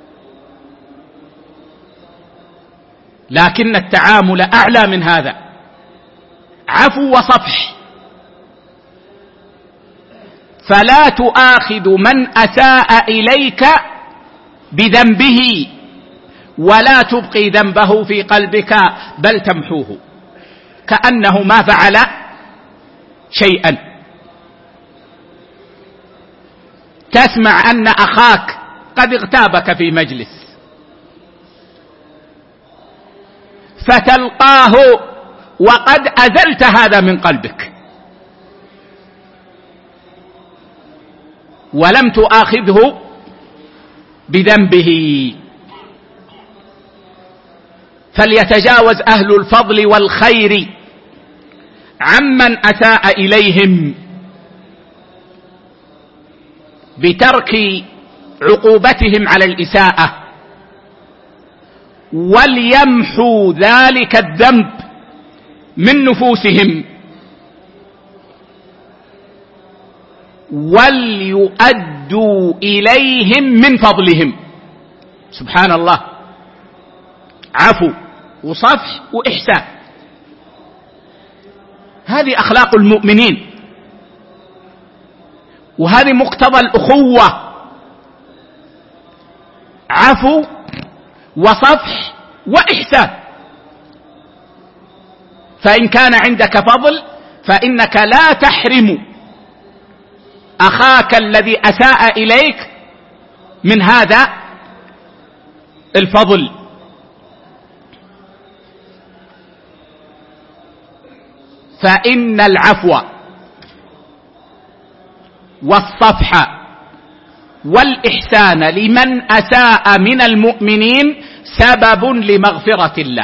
لكن التعامل أعلى من هذا، عفو وصفح. فلا تؤاخذ من أساء إليك بذنبه ولا تبقي ذنبه في قلبك، بل تمحوه كأنه ما فعل شيئا. تسمع أن أخاك قد اغتابك في مجلس، فتلقاه وقد أزلت هذا من قلبك ولم تؤاخذه بذنبه. فليتجاوز أهل الفضل والخير عمن أساء إليهم بترك عقوبتهم على الإساءة، وليمحوا ذلك الذنب من نفوسهم، وليؤدوا إليهم من فضلهم. سبحان الله، عفو وصفح وإحسان، هذه أخلاق المؤمنين، وهذه مقتضى الأخوة، عفو وصفح وإحسان. فإن كان عندك فضل فإنك لا تحرم أخاك الذي أساء إليك من هذا الفضل. فإن العفو والصفح والإحسان لمن أساء من المؤمنين سبب لمغفرة الله،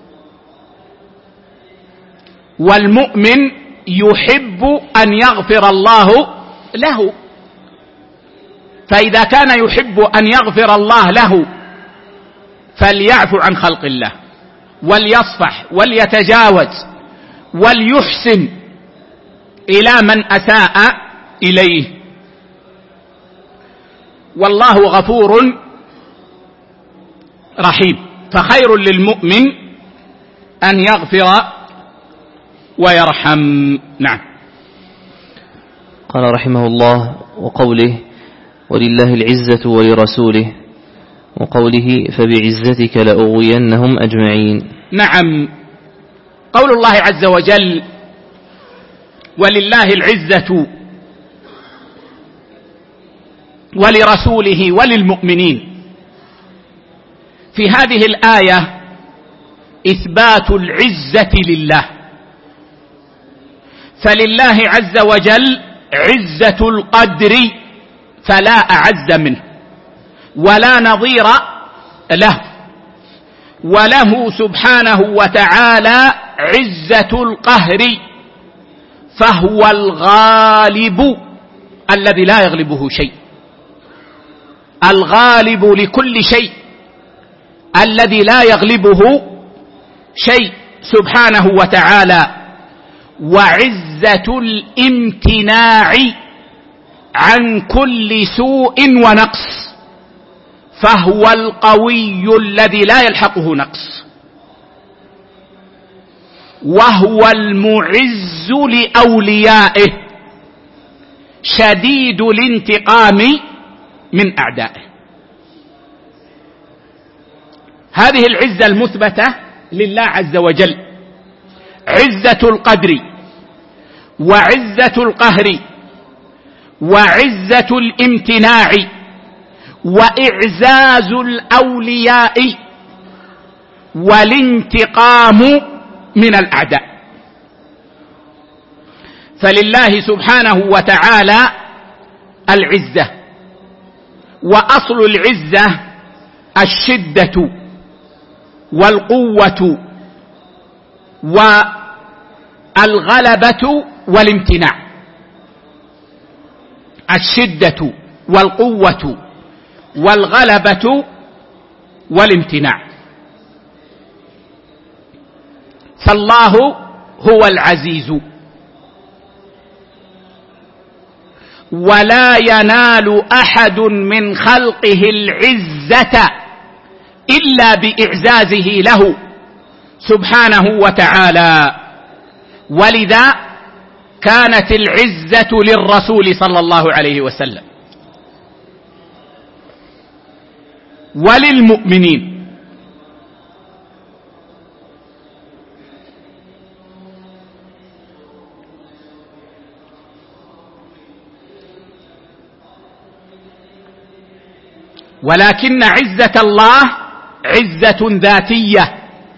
والمؤمن يحب أن يغفر الله له، فإذا كان يحب أن يغفر الله له فليعفو عن خلق الله، وليصفح وليتجاوز وليحسن إلى من أساء إليه. والله غفور رحيم، فخير للمؤمن أن يغفر ويرحم. نعم. قال رحمه الله: وقوله ولله العزة ولرسوله، وقوله فبعزتك لأغوينهم أجمعين. نعم، قول الله عز وجل ولله العزة ولرسوله وللمؤمنين، في هذه الآية إثبات العزة لله، فلله عز وجل عزة القدر فلا أعز منه ولا نظير له، وله سبحانه وتعالى عزة القهر، فهو الغالب الذي لا يغلبه شيء، الغالب لكل شيء الذي لا يغلبه شيء سبحانه وتعالى. وعزة الامتناع عن كل سوء ونقص، فهو القوي الذي لا يلحقه نقص، وهو المعز لأوليائه شديد الانتقام من أعدائه. هذه العزة المثبتة لله عز وجل، عزة القدر وعزة القهر وعزة الامتناع وإعزاز الأولياء والانتقام من الأعداء. فلله سبحانه وتعالى العزة، وأصل العزة الشدة والقوة والغلبة والامتناع. الشدة والقوة والغلبة والامتناع. فالله هو العزيز، ولا ينال أحد من خلقه العزة إلا بإعزازه له سبحانه وتعالى. ولذا كانت العزة للرسول صلى الله عليه وسلم وللمؤمنين. ولكن عزة الله عزة ذاتية،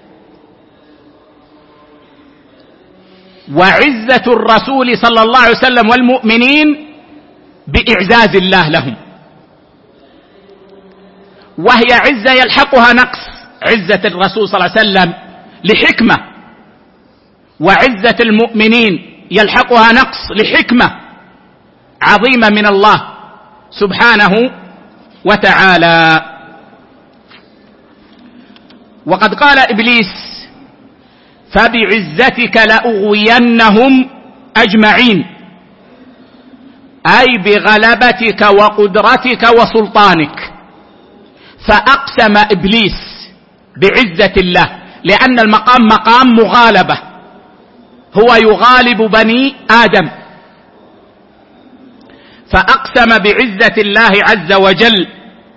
وعزة الرسول صلى الله عليه وسلم والمؤمنين بإعزاز الله لهم، وهي عزة يلحقها نقص. عزة الرسول صلى الله عليه وسلم لحكمة، وعزة المؤمنين يلحقها نقص لحكمة عظيمة من الله سبحانه وتعالى. وقد قال إبليس: فبعزتك لأغوينهم أجمعين، أي بغلبتك وقدرتك وسلطانك. فأقسم إبليس بعزة الله، لأن المقام مقام مغالبة، هو يغالب بني آدم. فأقسم بعزة الله عز وجل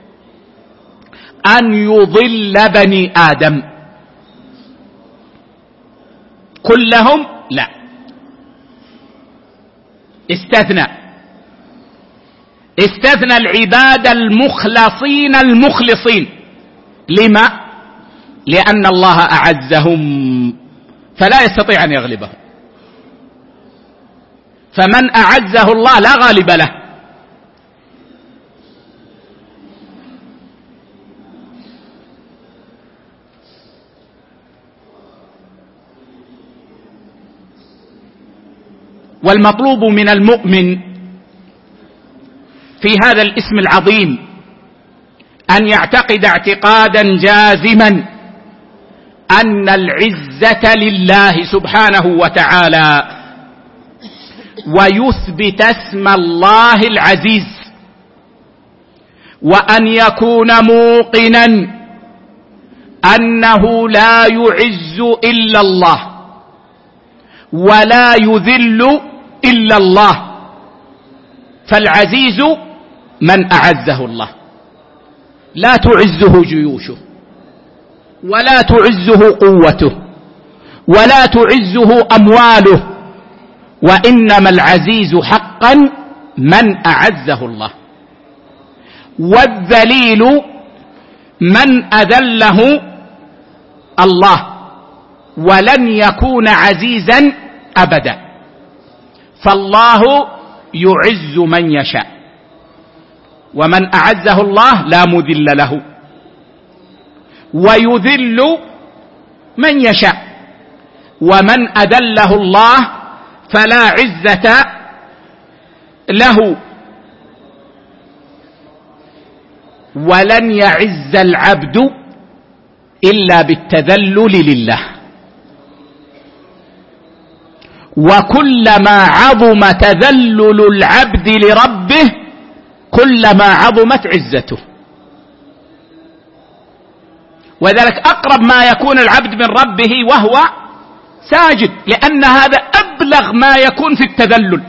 أن يضل بني آدم كلهم، لا، استثنى استثنى العباد المخلصين المخلصين. لما؟ لأن الله أعزهم فلا يستطيع أن يغلبهم، فمن أعزه الله لا غالب له. والمطلوب من المؤمن في هذا الاسم العظيم أن يعتقد اعتقادا جازما أن العزة لله سبحانه وتعالى، ويثبت اسم الله العزيز، وأن يكون موقنا أنه لا يعز إلا الله ولا يذل إلا الله. فالعزيز من أعزه الله، لا تعزه جيوشه، ولا تعزه قوته، ولا تعزه أمواله، وإنما العزيز حقا من أعزه الله. والذليل من أذله الله، ولن يكون عزيزا أبدا. فالله يعز من يشاء، ومن أعزه الله لا مذل له، ويذل من يشاء، ومن أذله الله فلا عزة له. ولن يعز العبد إلا بالتذلل لله، وكلما عظم تذلل العبد لربه كلما عظمت عزته. وذلك أقرب ما يكون العبد من ربه وهو ساجد، لأن هذا أبلغ ما يكون في التذلل.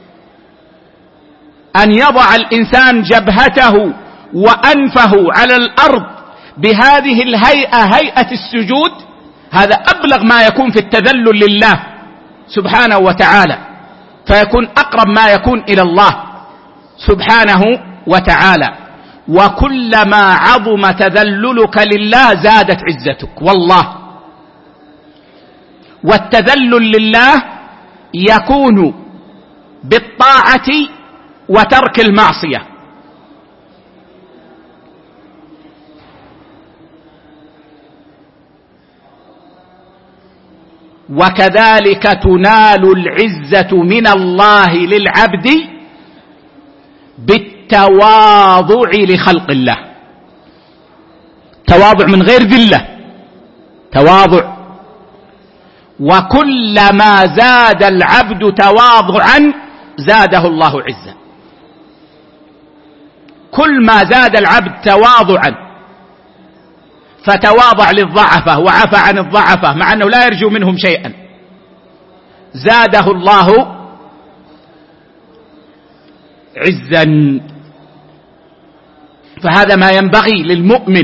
أن يضع الإنسان جبهته وأنفه على الأرض بهذه الهيئة، هيئة السجود، هذا أبلغ ما يكون في التذلل لله سبحانه وتعالى، فيكون أقرب ما يكون إلى الله سبحانه وتعالى. وكلما عظم تذللك لله زادت عزتك والله. والتذلل لله يكون بالطاعة وترك المعصية. وكذلك تنال العزة من الله للعبد بالتواضع لخلق الله. تواضع من غير ذلة، تواضع. وكلما زاد العبد تواضعا زاده الله عزا. كل ما زاد العبد تواضعا فتواضع للضعفة وعفى عن الضعفة مع أنه لا يرجو منهم شيئا، زاده الله عزا. فهذا ما ينبغي للمؤمن،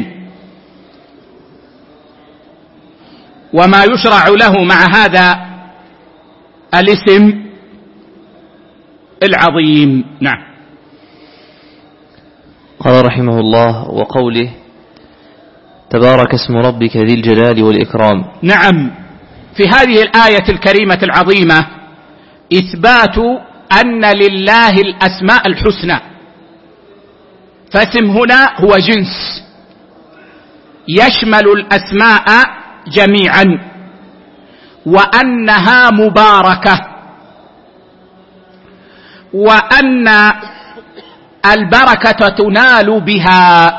وما يشرع له مع هذا الاسم العظيم. نعم. قال رحمه الله: وقوله تبارك اسم ربك ذي الجلال والإكرام. نعم، في هذه الآية الكريمة العظيمة إثبات أن لله الأسماء الحسنى، فاسم هنا هو جنس يشمل الأسماء جميعا، وأنها مباركة، وأن البركة تنال بها،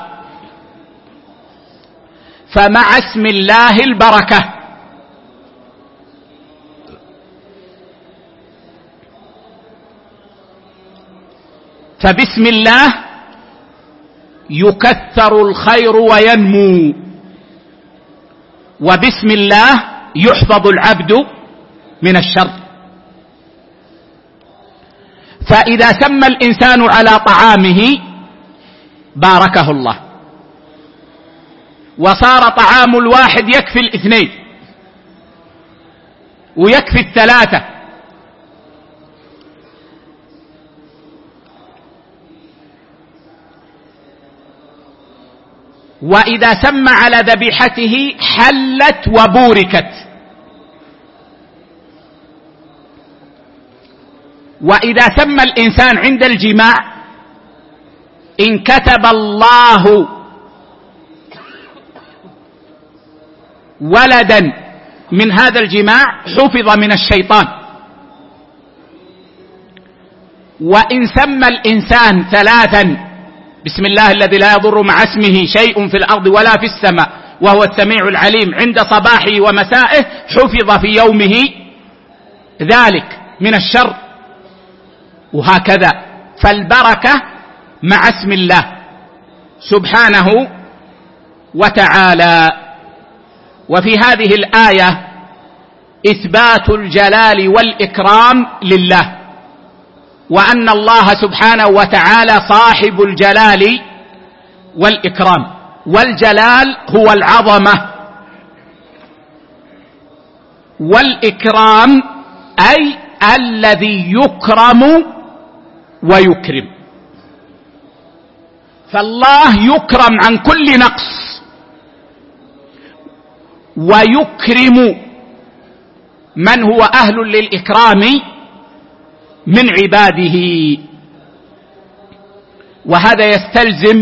فمع اسم الله البركة. فبسم الله يكثر الخير وينمو، وبسم الله يحفظ العبد من الشر. فإذا سمى الإنسان على طعامه باركه الله، وصار طعام الواحد يكفي الاثنين ويكفي الثلاثة. وإذا سمى على ذبيحته حلت وبوركت. وإذا سمى الإنسان عند الجماع إن كتب الله ولدا من هذا الجماع حفظ من الشيطان. وإن سمى الإنسان ثلاثا بسم الله الذي لا يضر مع اسمه شيء في الأرض ولا في السماء وهو السميع العليم عند صباحه ومسائه حفظ في يومه ذلك من الشر، وهكذا. فالبركة مع اسم الله سبحانه وتعالى. وفي هذه الآية إثبات الجلال والإكرام لله، وأن الله سبحانه وتعالى صاحب الجلال والإكرام. والجلال هو العظمة، والإكرام أي الذي يكرم ويكرم. فالله يكرم عن كل نقص، ويكرم من هو أهل للإكرام من عباده. وهذا يستلزم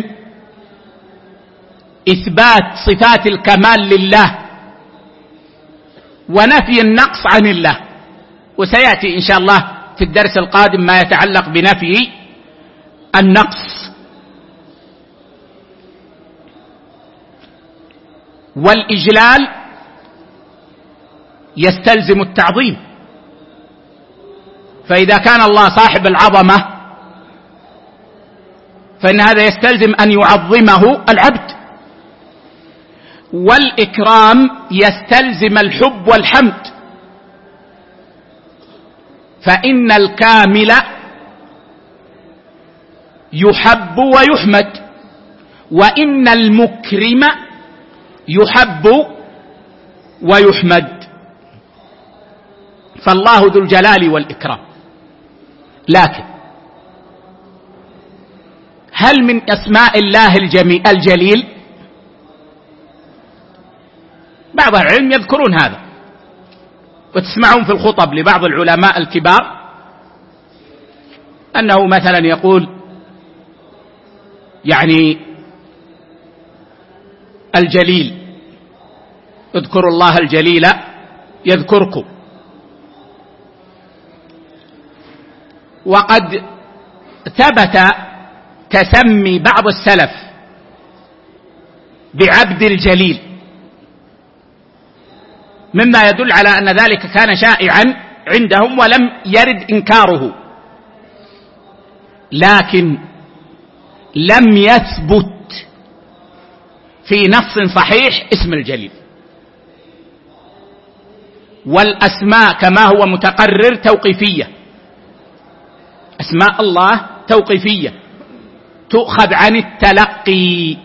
إثبات صفات الكمال لله ونفي النقص عن الله. وسيأتي إن شاء الله في الدرس القادم ما يتعلق بنفي النقص. والإجلال يستلزم التعظيم، فإذا كان الله صاحب العظمة فإن هذا يستلزم أن يعظمه العبد. والإكرام يستلزم الحب والحمد، فإن الكامل يحب ويحمد، وإن المكرم يحب ويحمد. فالله ذو الجلال والإكرام. لكن هل من أسماء الله الجليل؟ بعض العلم يذكرون هذا، وتسمعون في الخطب لبعض العلماء الكبار أنه مثلا يقول يعني الجليل، اذكروا الله الجليل يذكركم. وقد ثبت تسمي بعض السلف بعبد الجليل، مما يدل على أن ذلك كان شائعا عندهم ولم يرد إنكاره، لكن لم يثبت في نص صحيح اسم الجليل. والأسماء كما هو متقرر توقيفية، أسماء الله توقيفية تؤخذ عن التلقي،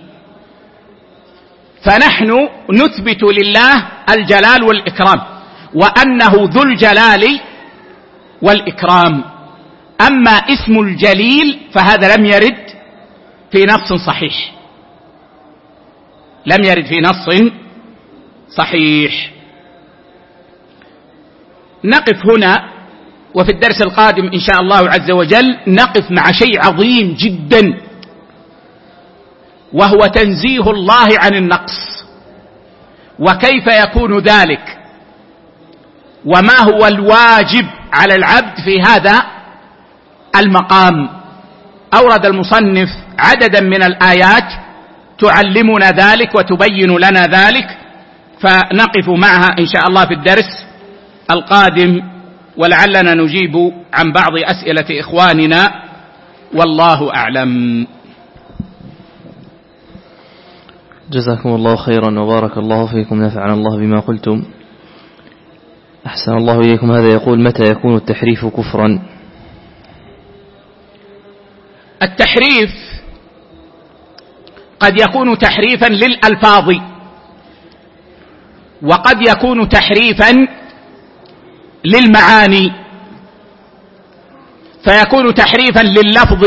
فنحن نثبت لله الجلال والإكرام وأنه ذو الجلال والإكرام. أما اسم الجليل فهذا لم يرد في نص صحيح، لم يرد في نص صحيح. نقف هنا، وفي الدرس القادم إن شاء الله عز وجل نقف مع شيء عظيم جدا، وهو تنزيه الله عن النقص، وكيف يكون ذلك، وما هو الواجب على العبد في هذا المقام. أورد المصنف عددا من الآيات تعلمنا ذلك وتبين لنا ذلك، فنقف معها إن شاء الله في الدرس القادم، ولعلنا نجيب عن بعض أسئلة إخواننا، والله أعلم. جزاكم الله خيرا وبارك الله فيكم، نفعنا الله بما قلتم. أحسن الله إليكم. هذا يقول: متى يكون التحريف كفرا؟ التحريف قد يكون تحريفا للألفاظ، وقد يكون تحريفا للمعاني، فيكون تحريفا لللفظ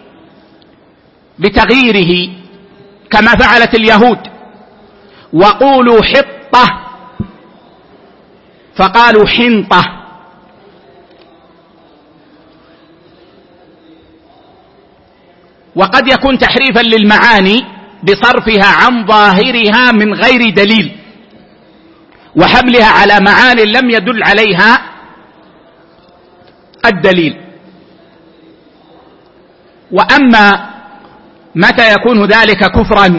بتغييره كما فعلت اليهود، وقولوا حطة فقالوا حنطة، وقد يكون تحريفا للمعاني بصرفها عن ظاهرها من غير دليل وحملها على معاني لم يدل عليها الدليل. وأما متى يكون ذلك كفرا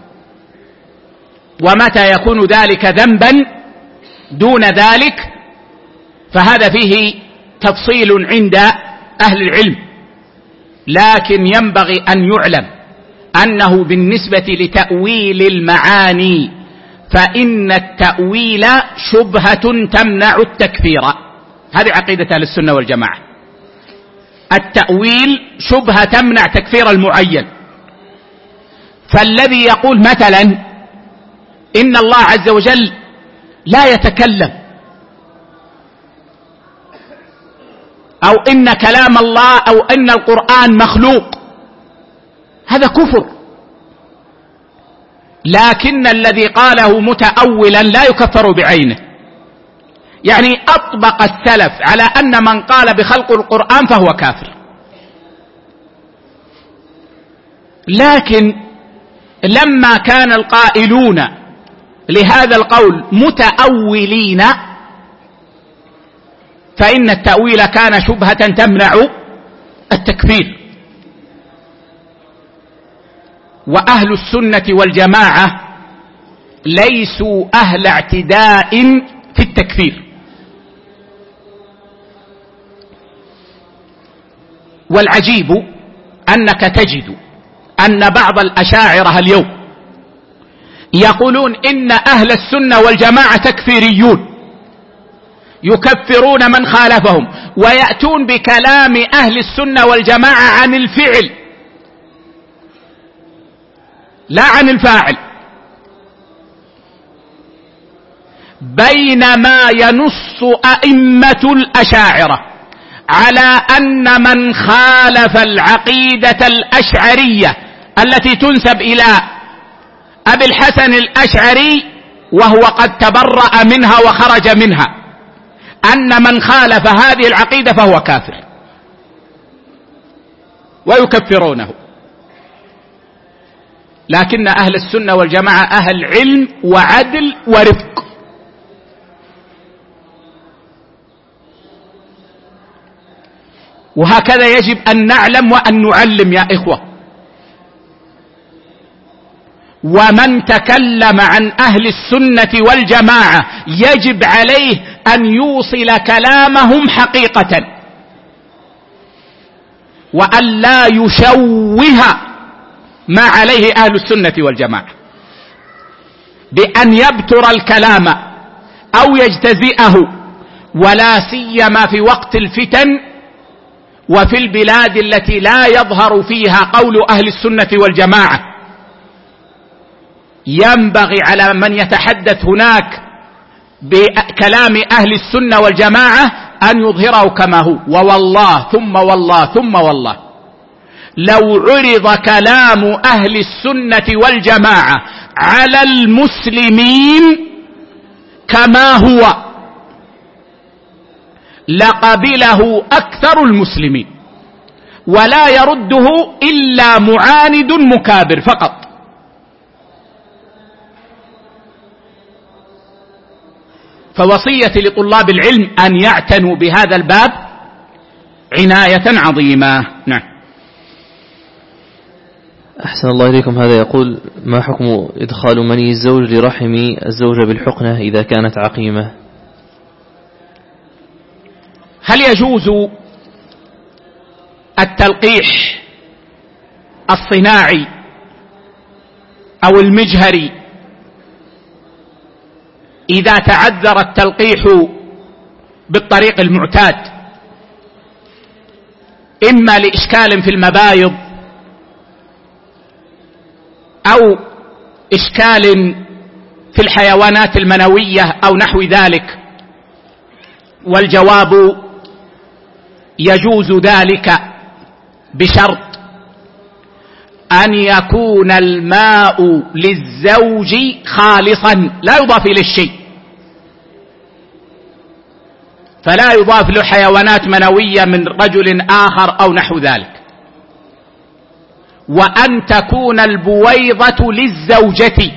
ومتى يكون ذلك ذنبا دون ذلك، فهذا فيه تفصيل عند أهل العلم، لكن ينبغي أن يعلم أنه بالنسبة لتأويل المعاني فإن التأويل شبهة تمنع التكفير. هذه عقيدة أهل السنة والجماعة، التأويل شبهة تمنع تكفير المعين. فالذي يقول مثلا إن الله عز وجل لا يتكلم، أو إن كلام الله أو إن القرآن مخلوق، هذا كفر. لكن الذي قاله متأولا لا يكفر بعينه، يعني أطبق السلف على أن من قال بخلق القرآن فهو كافر. لكن لما كان القائلون لهذا القول متأولين فإن التأويل كان شبهة تمنع التكفير. وأهل السنة والجماعة ليسوا أهل اعتداء في التكفير. والعجيب أنك تجد أن بعض الأشاعرة اليوم يقولون إن أهل السنة والجماعة تكفيريون يكفرون من خالفهم، ويأتون بكلام أهل السنة والجماعة عن الفعل لا عن الفاعل، بينما ينص أئمة الأشاعرة على أن من خالف العقيدة الأشعرية التي تنسب إلى أبي الحسن الأشعري وهو قد تبرأ منها وخرج منها، أن من خالف هذه العقيدة فهو كافر، ويكفرونه. لكن أهل السنة والجماعة أهل علم وعدل ورفق. وهكذا يجب أن نعلم وأن نعلم يا إخوة. ومن تكلم عن أهل السنة والجماعة يجب عليه أن يوصل كلامهم حقيقة، وأن لا يشوه ما عليه أهل السنة والجماعة بأن يبتر الكلام أو يجتزئه، ولا سيما في وقت الفتن وفي البلاد التي لا يظهر فيها قول أهل السنة والجماعة. ينبغي على من يتحدث هناك بكلام أهل السنة والجماعة أن يظهره كما هو. ووالله ثم والله ثم والله لو عرض كلام أهل السنة والجماعة على المسلمين كما هو لقبله أكثر المسلمين، ولا يرده إلا معاند مكابر فقط. فوصيتي لطلاب العلم أن يعتنوا بهذا الباب عناية عظيمة. نعم. أحسن الله إليكم. هذا يقول: ما حكم إدخال مني الزوج لرحم الزوجة بالحقنة إذا كانت عقيمة؟ هل يجوز التلقيح الصناعي أو المجهري إذا تعذر التلقيح بالطريق المعتاد، إما لإشكال في المبايض أو إشكال في الحيوانات المنوية أو نحو ذلك؟ والجواب: يجوز ذلك بشرط أن يكون الماء للزوج خالصا لا يضاف إلى الشيء، فلا يضاف له حيوانات منوية من رجل آخر أو نحو ذلك، وأن تكون البويضة للزوجة،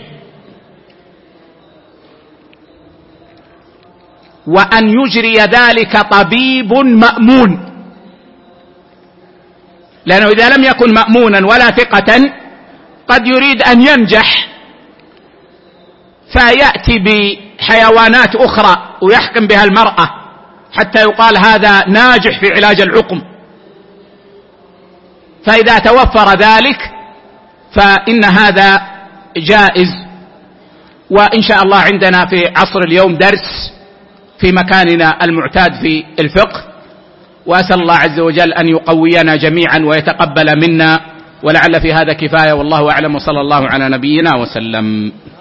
وأن يجري ذلك طبيب مأمون، لأنه إذا لم يكن مأمونا ولا ثقة قد يريد أن ينجح فيأتي بحيوانات أخرى ويحكم بها المرأة حتى يقال هذا ناجح في علاج العقم. فإذا توفر ذلك فإن هذا جائز. وإن شاء الله عندنا في عصر اليوم درس في مكاننا المعتاد في الفقه، وأسأل الله عز وجل أن يقوينا جميعا ويتقبل منا، ولعل في هذا كفاية، والله أعلم، وصلى الله على نبينا وسلم.